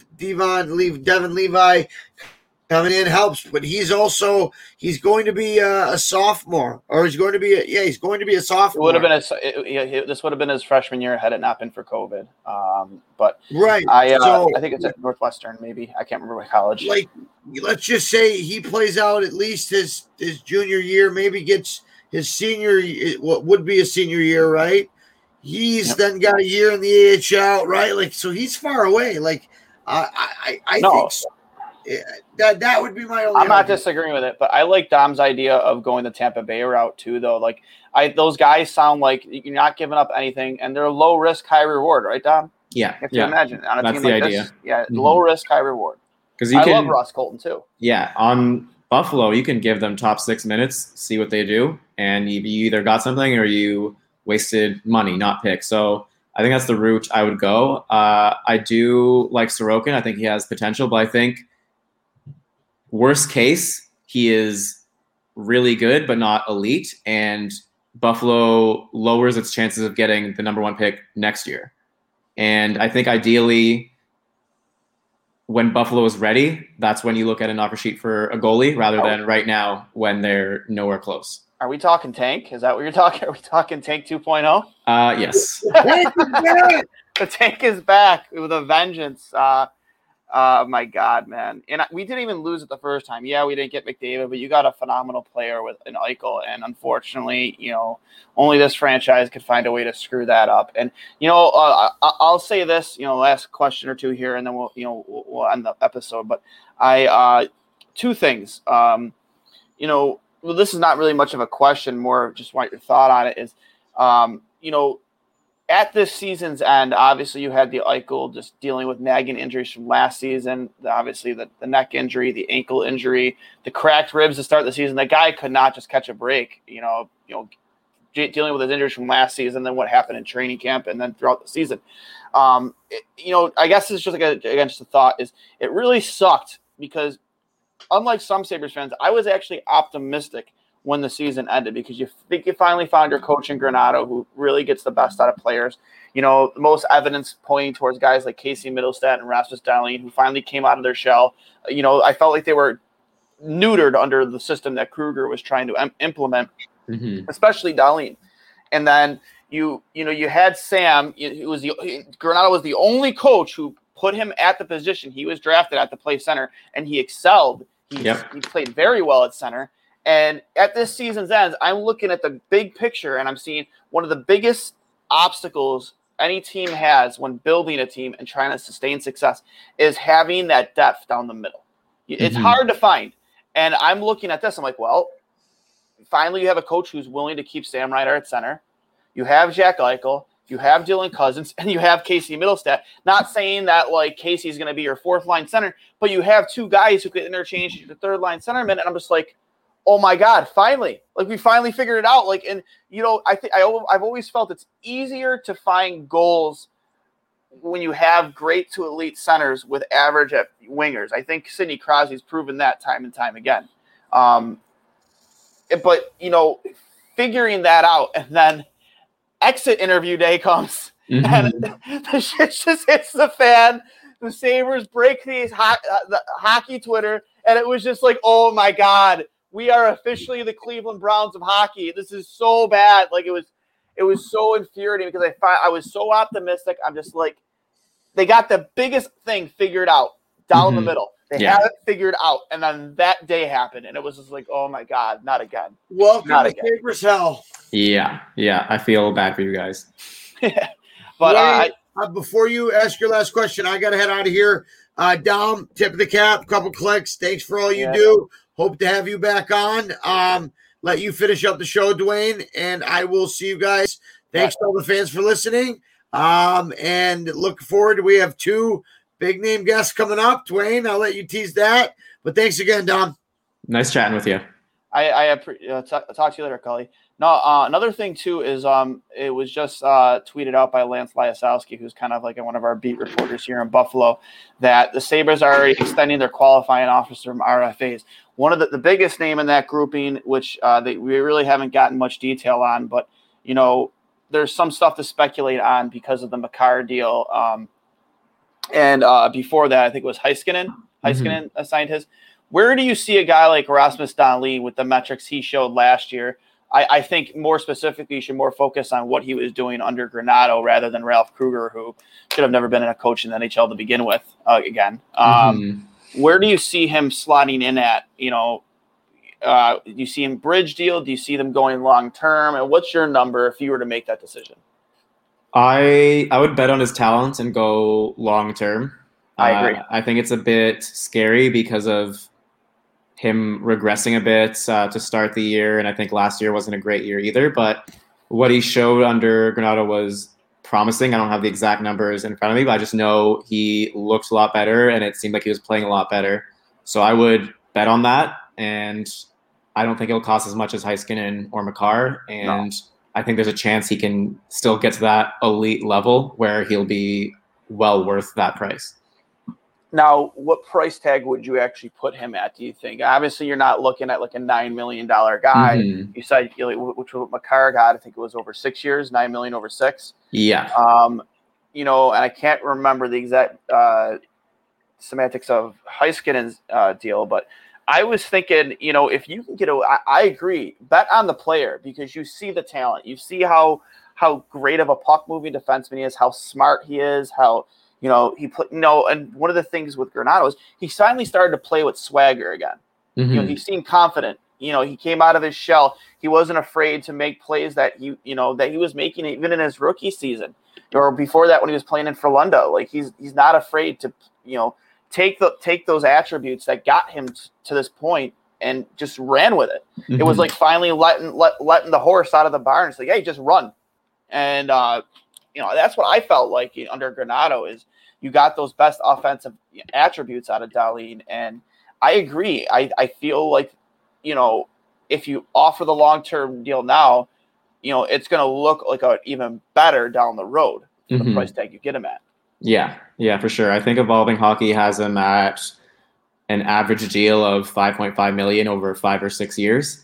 Devin Levi coming in helps, but he's going to be a sophomore, or he's going to be a sophomore. This would have been his freshman year had it not been for COVID. But right, I think it's at Northwestern, maybe. I can't remember what college. Like, let's just say he plays out at least his junior year, maybe gets his senior, what would be a senior year, right? He's then got a year in the AHL, right? Like, so he's far away. Like, I think so. That would be my only. I'm not disagreeing with it, but I like Dom's idea of going the Tampa Bay route too, though. Like, those guys sound like you're not giving up anything, and they're low risk, high reward, right, Dom? Yeah, you have to imagine on a that's team the like idea. This. Yeah, low risk, high reward. Because I love Ross Colton too. Yeah, on Buffalo, you can give them top 6 minutes, see what they do, and you either got something or you wasted money, not picks. So I think that's the route I would go. I do like Sorokin. I think he has potential, but I think worst case, he is really good, but not elite. And Buffalo lowers its chances of getting the number 1 pick next year. And I think ideally, when Buffalo is ready, that's when you look at an offer sheet for a goalie rather than right now when they're nowhere close. Are we talking tank? Is that what you're talking? Are we talking tank 2.0? Yes. The tank is back with a vengeance. My God, man. And we didn't even lose it the first time. Yeah, we didn't get McDavid, but you got a phenomenal player with an Eichel. And unfortunately, only this franchise could find a way to screw that up. And, I'll say this, last question or two here, and then we'll end the episode. But two things. Well, this is not really much of a question, more just want your thought on it is, at this season's end, obviously you had the Eichel just dealing with nagging injuries from last season, obviously the neck injury, the ankle injury, the cracked ribs to start the season. The guy could not just catch a break, dealing with his injuries from last season, then what happened in training camp and then throughout the season. I guess it's just just a thought is it really sucked because unlike some Sabres fans, I was actually optimistic when the season ended, because you think you finally found your coach in Granato who really gets the best out of players. You know, the most evidence pointing towards guys like Casey Middlestat and Rasmus Dahlin, who finally came out of their shell. You know, I felt like they were neutered under the system that Kruger was trying to implement, especially Dahlin. And then you had Sam. Granato was the only coach who put him at the position he was drafted at to play center, and he excelled. He played very well at center. And at this season's end, I'm looking at the big picture, and I'm seeing one of the biggest obstacles any team has when building a team and trying to sustain success is having that depth down the middle. It's hard to find. And I'm looking at this. I'm like, well, finally you have a coach who's willing to keep Sam Ryder at center. You have Jack Eichel. You have Dylan Cousins, and you have Casey Middlestat. Not saying that, like, Casey's going to be your fourth-line center, but you have two guys who could interchange the third-line centerman, and I'm just like, oh, my God, finally. Like, we finally figured it out. Like, and, you know, I've always felt it's easier to find goals when you have great to elite centers with average at wingers. I think Sidney Crosby's proven that time and time again. But, you know, figuring that out, and then exit interview day comes, and the shit just hits the fan. The Sabres break the hockey Twitter, and it was just like, oh, my God. We are officially the Cleveland Browns of hockey. This is so bad. Like, it was so infuriating because I was so optimistic. I'm just like, they got the biggest thing figured out down the middle. They have it figured out. And then that day happened, and it was just like, oh, my God, not again. Welcome to Sabres hell. Yeah. I feel bad for you guys. But before you ask your last question, I got to head out of here. Dom, tip of the cap, couple clicks. Thanks for all you do. Hope to have you back on. Let you finish up the show, Dwayne, and I will see you guys. Thanks to all the fans for listening. And look forward. We have two big name guests coming up. Dwayne, I'll let you tease that. But thanks again, Dom. Nice chatting with you. I'll talk to you later, Cully. No, another thing too is it was just tweeted out by Lance Lyasowski, who's kind of like one of our beat reporters here in Buffalo, that the Sabres are already extending their qualifying offers from RFAs. One of the biggest name in that grouping, which we really haven't gotten much detail on, but you know, there's some stuff to speculate on because of the Makar deal. And before that, I think it was Heiskanen. Heiskanen assigned his. Where do you see a guy like Rasmus Dahlin with the metrics he showed last year? I think more specifically, you should more focus on what he was doing under Granato rather than Ralph Kruger, who should have never been a coach in the NHL to begin with. Where do you see him slotting in at? You know, do you see him bridge deal? Do you see them going long term? And what's your number if you were to make that decision? I would bet on his talent and go long term. I agree. I think it's a bit scary because of him regressing a bit to start the year, and I think last year wasn't a great year either. But what he showed under Granato was promising. I don't have the exact numbers in front of me, but I just know he looked a lot better, and it seemed like he was playing a lot better. So I would bet on that, and I don't think it'll cost as much as Heiskanen or Makar, and I think there's a chance he can still get to that elite level where he'll be well worth that price. Now, what price tag would you actually put him at, do you think? Obviously, you're not looking at like a $9 million guy. You said, which Makar got, I think it was over 6 years, $9 million over 6. Yeah. You know, and I can't remember the exact semantics of Heiskanen's deal, but I was thinking, you know, if you can get I agree, bet on the player because you see the talent. You see how great of a puck-moving defenseman he is, how smart he is, how – you know, and one of the things with Granato is he finally started to play with swagger again. You know, he seemed confident. You know, he came out of his shell. He wasn't afraid to make plays that he was making even in his rookie season or before that when he was playing in Frölunda. Like he's not afraid to, you know, take those attributes that got him to this point and just ran with it. It was like finally letting the horse out of the barn. It's like, hey, just run. And you know, that's what I felt like under Granato is you got those best offensive attributes out of Dahlin. And I agree. I feel like, you know, if you offer the long-term deal now, you know, it's going to look like even better down the road for the price tag you get him at. Yeah, for sure. I think Evolving Hockey has him at an average deal of $5.5 million over 5 or 6 years.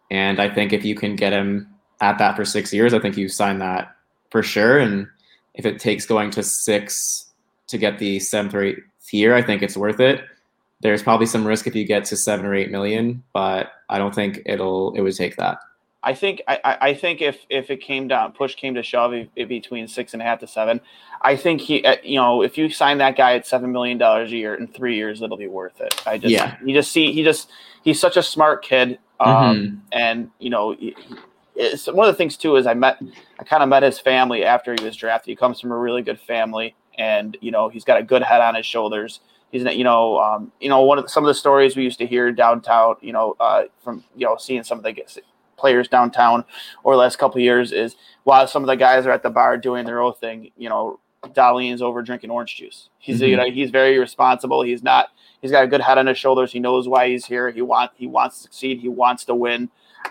And I think if you can get him at that for 6 years, I think you sign that for sure. And if it takes going to 6 to get the 7th or 8th year, I think it's worth it. There's probably some risk if you get to 7 or 8 million, but I don't think it would take that. I think if it came down, push came to shove between 6.5 to 7, I think if you sign that guy at $7 million a year in 3 years, it'll be worth it. He's such a smart kid. And it's one of the things too, is I kind of met his family after he was drafted. He comes from a really good family, and, he's got a good head on his shoulders. He's, some of the stories we used to hear downtown, from, seeing some of the players downtown over the last couple of years is while some of the guys are at the bar doing their own thing, Darlene's over drinking orange juice. He's, he's very responsible. He's got a good head on his shoulders. He knows why he's here. He wants to succeed. He wants to win.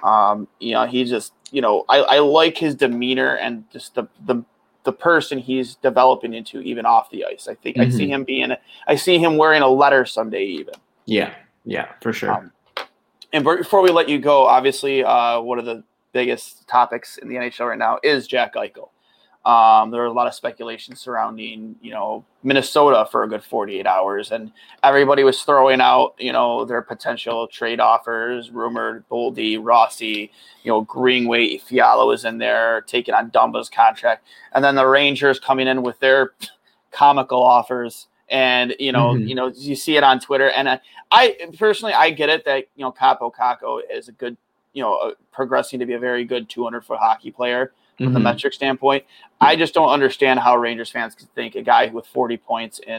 He just, I like his demeanor and just the person he's developing into even off the ice. I think I see him wearing a letter someday even. Yeah, for sure. And before we let you go, obviously, one of the biggest topics in the NHL right now is Jack Eichel. There are a lot of speculation surrounding, Minnesota for a good 48 hours, and everybody was throwing out, their potential trade offers, rumored Boldy, Rossi, Greenway, Fiala was in there taking on Dumba's contract, and then the Rangers coming in with their comical offers. And, you see it on Twitter. And I personally, I get it that, Kaapo Kakko is a good, progressing to be a very good 200-foot hockey player from the metric standpoint. I just don't understand how Rangers fans can think a guy with 40 points in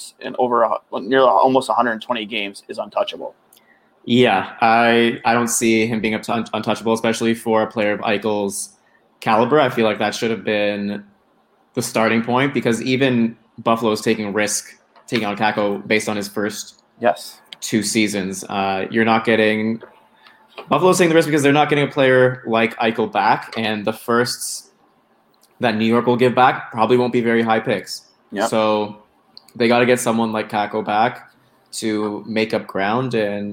nearly almost 120 games is untouchable. Yeah, I don't see him being untouchable, especially for a player of Eichel's caliber. I feel like that should have been the starting point, because even Buffalo's taking risk taking on Kakko based on his first 2 seasons. You're not getting Buffalo's taking the risk because they're not getting a player like Eichel back, and the firsts that New York will give back probably won't be very high picks. So they got to get someone like Kakko back to make up ground, and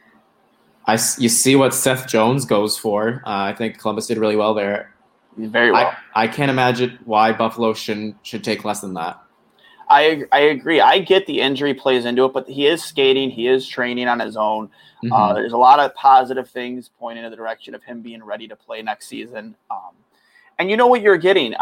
you see what Seth Jones goes for. I think Columbus did really well there. Very well. I can't imagine why Buffalo should take less than that. I agree. I get the injury plays into it, but he is skating. He is training on his own. There's a lot of positive things pointing in the direction of him being ready to play next season. And you know what you're getting,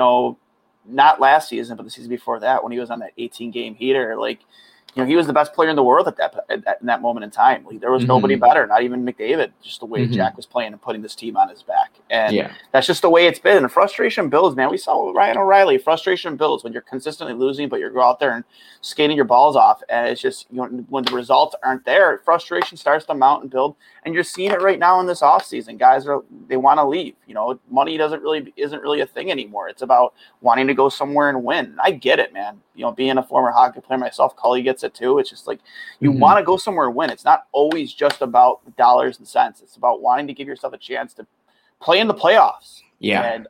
not last season, but the season before that, when he was on that 18-game heater, he was the best player in the world in that moment in time. There was nobody better, not even McDavid, just the way Jack was playing and putting this team on his back. And that's just the way it's been. And frustration builds, man. We saw Ryan O'Reilly. Frustration builds when you're consistently losing, but you go out there and skating your balls off. And it's just, when the results aren't there, frustration starts to mount and build. And you're seeing it right now in this offseason. Guys they want to leave. Money isn't really a thing anymore. It's about wanting to go somewhere and win. I get it, man. Being a former hockey player myself, Cully gets it too. It's just like you want to go somewhere and win. It's not always just about the dollars and cents. It's about wanting to give yourself a chance to play in the playoffs. And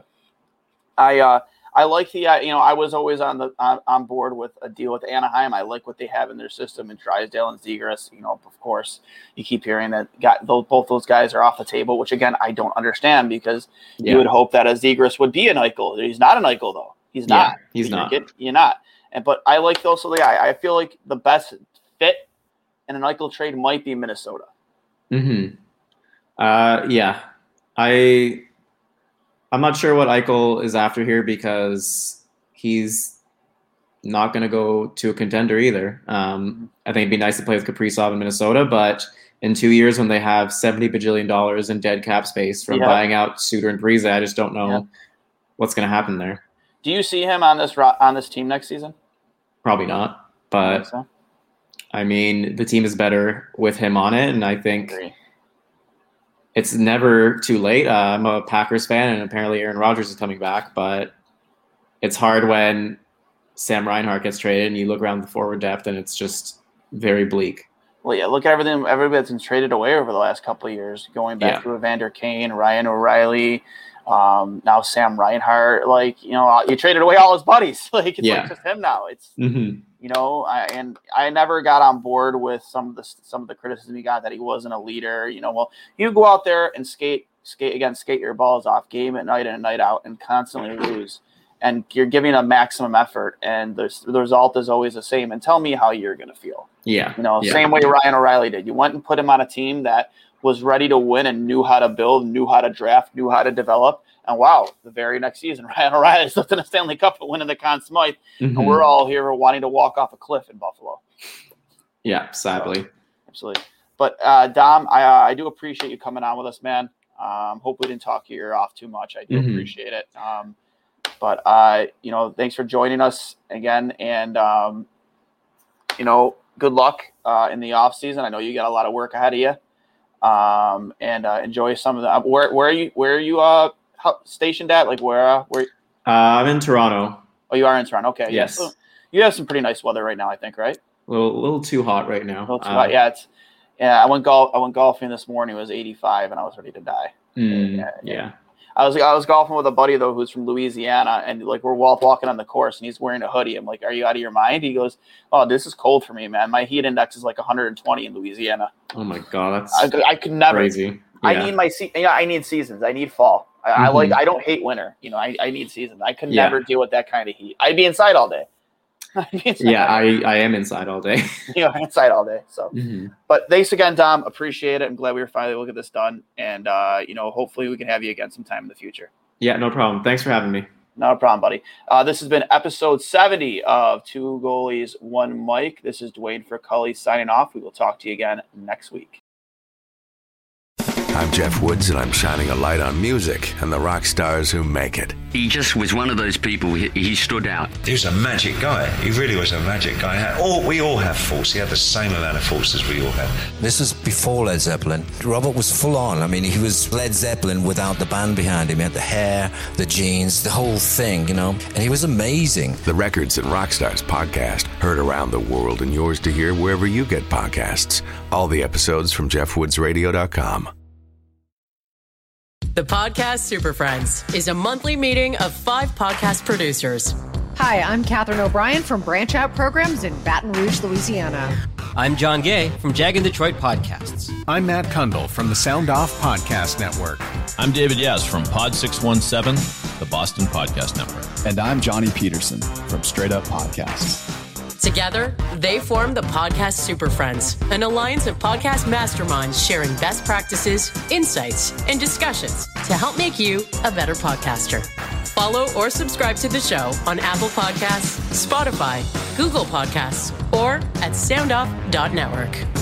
I like the I was always on board with a deal with Anaheim. I like what they have in their system in Drysdale and Zegras. Of course, you keep hearing that both those guys are off the table, which again I don't understand, because you would hope that a Zegras would be an Eichel. He's not an Eichel though. He's not. He's not. You're not. But I like also the guy. I feel like the best fit in an Eichel trade might be Minnesota. I'm not sure what Eichel is after here, because he's not going to go to a contender either. I think it'd be nice to play with Kaprizov in Minnesota, but in 2 years when they have $70 bajillion in dead cap space from buying out Suter and Parise, I just don't know what's going to happen there. Do you see him on this team next season? Probably not, but I mean, the team is better with him on it, and I think it's never too late. I'm a Packers fan, and apparently Aaron Rodgers is coming back, but it's hard when Sam Reinhart gets traded and you look around the forward depth and it's just very bleak. Well, yeah, look at everybody that's been traded away over the last couple of years, going back to Evander Kane, Ryan O'Reilly, Now Sam Reinhart, like, you know, you traded away all his buddies. Like, it's like just him now. It's, you know, I never got on board with some of the criticism he got that he wasn't a leader. You know, well, you go out there and skate your balls off game at night and night out and constantly lose. And you're giving a maximum effort, and the result is always the same. And tell me how you're going to feel. Yeah. You know, same way Ryan O'Reilly did. You went and put him on a team that was ready to win and knew how to build, knew how to draft, knew how to develop. And wow, the very next season, Ryan O'Reilly's lifting a Stanley Cup and winning the Conn Smythe. And we're all here wanting to walk off a cliff in Buffalo. Yeah, sadly. So, absolutely. But Dom, I do appreciate you coming on with us, man. Hope we didn't talk your ear off too much. I do appreciate it. But you know, thanks for joining us again. And, you know, good luck in the off season. I know you got a lot of work ahead of you. And enjoy some of the, where are you stationed at? Like where I'm in Toronto. Oh, you are in Toronto. Okay. Yes. So you have some pretty nice weather right now, I think, right? A little too hot right now. A little too hot. Yeah. I went golfing this morning. It was 85 and I was ready to die. Yeah. I was golfing with a buddy though who's from Louisiana, and like we're walking on the course, and he's wearing a hoodie. I'm like, "Are you out of your mind?" He goes, "Oh, this is cold for me, man. My heat index is like 120 in Louisiana." Oh my god, that's I could never. Crazy. Yeah. I need seasons. I need fall. I don't hate winter. You know, I need seasons. I could never deal with that kind of heat. I'd be inside all day. I am inside all day. You know, inside all day. So, but thanks again, Dom. Appreciate it. I'm glad we were finally able to get this done. And, you know, hopefully we can have you again sometime in the future. Yeah, no problem. Thanks for having me. No problem, buddy. This has been episode 70 of Two Goalies, One Mic. This is Dwayne Furcully signing off. We will talk to you again next week. I'm Jeff Woods, and I'm shining a light on music and the rock stars who make it. He just was one of those people. He stood out. He was a magic guy. He really was a magic guy. We all have faults. He had the same amount of faults as we all have. This was before Led Zeppelin. Robert was full on. I mean, he was Led Zeppelin without the band behind him. He had the hair, the jeans, the whole thing, you know. And he was amazing. The Records and Rockstars podcast, heard around the world and yours to hear wherever you get podcasts. All the episodes from JeffWoodsRadio.com. The Podcast Super Friends is a monthly meeting of 5 podcast producers. Hi, I'm Catherine O'Brien from Branch Out Programs in Baton Rouge, Louisiana. I'm John Gay from Jag and Detroit Podcasts. I'm Matt Kundle from the Sound Off Podcast Network. I'm David Yaz from Pod 617, the Boston Podcast Network. And I'm Johnny Peterson from Straight Up Podcasts. Together, they form the Podcast Super Friends, an alliance of podcast masterminds sharing best practices, insights, and discussions to help make you a better podcaster. Follow or subscribe to the show on Apple Podcasts, Spotify, Google Podcasts, or at soundoff.network.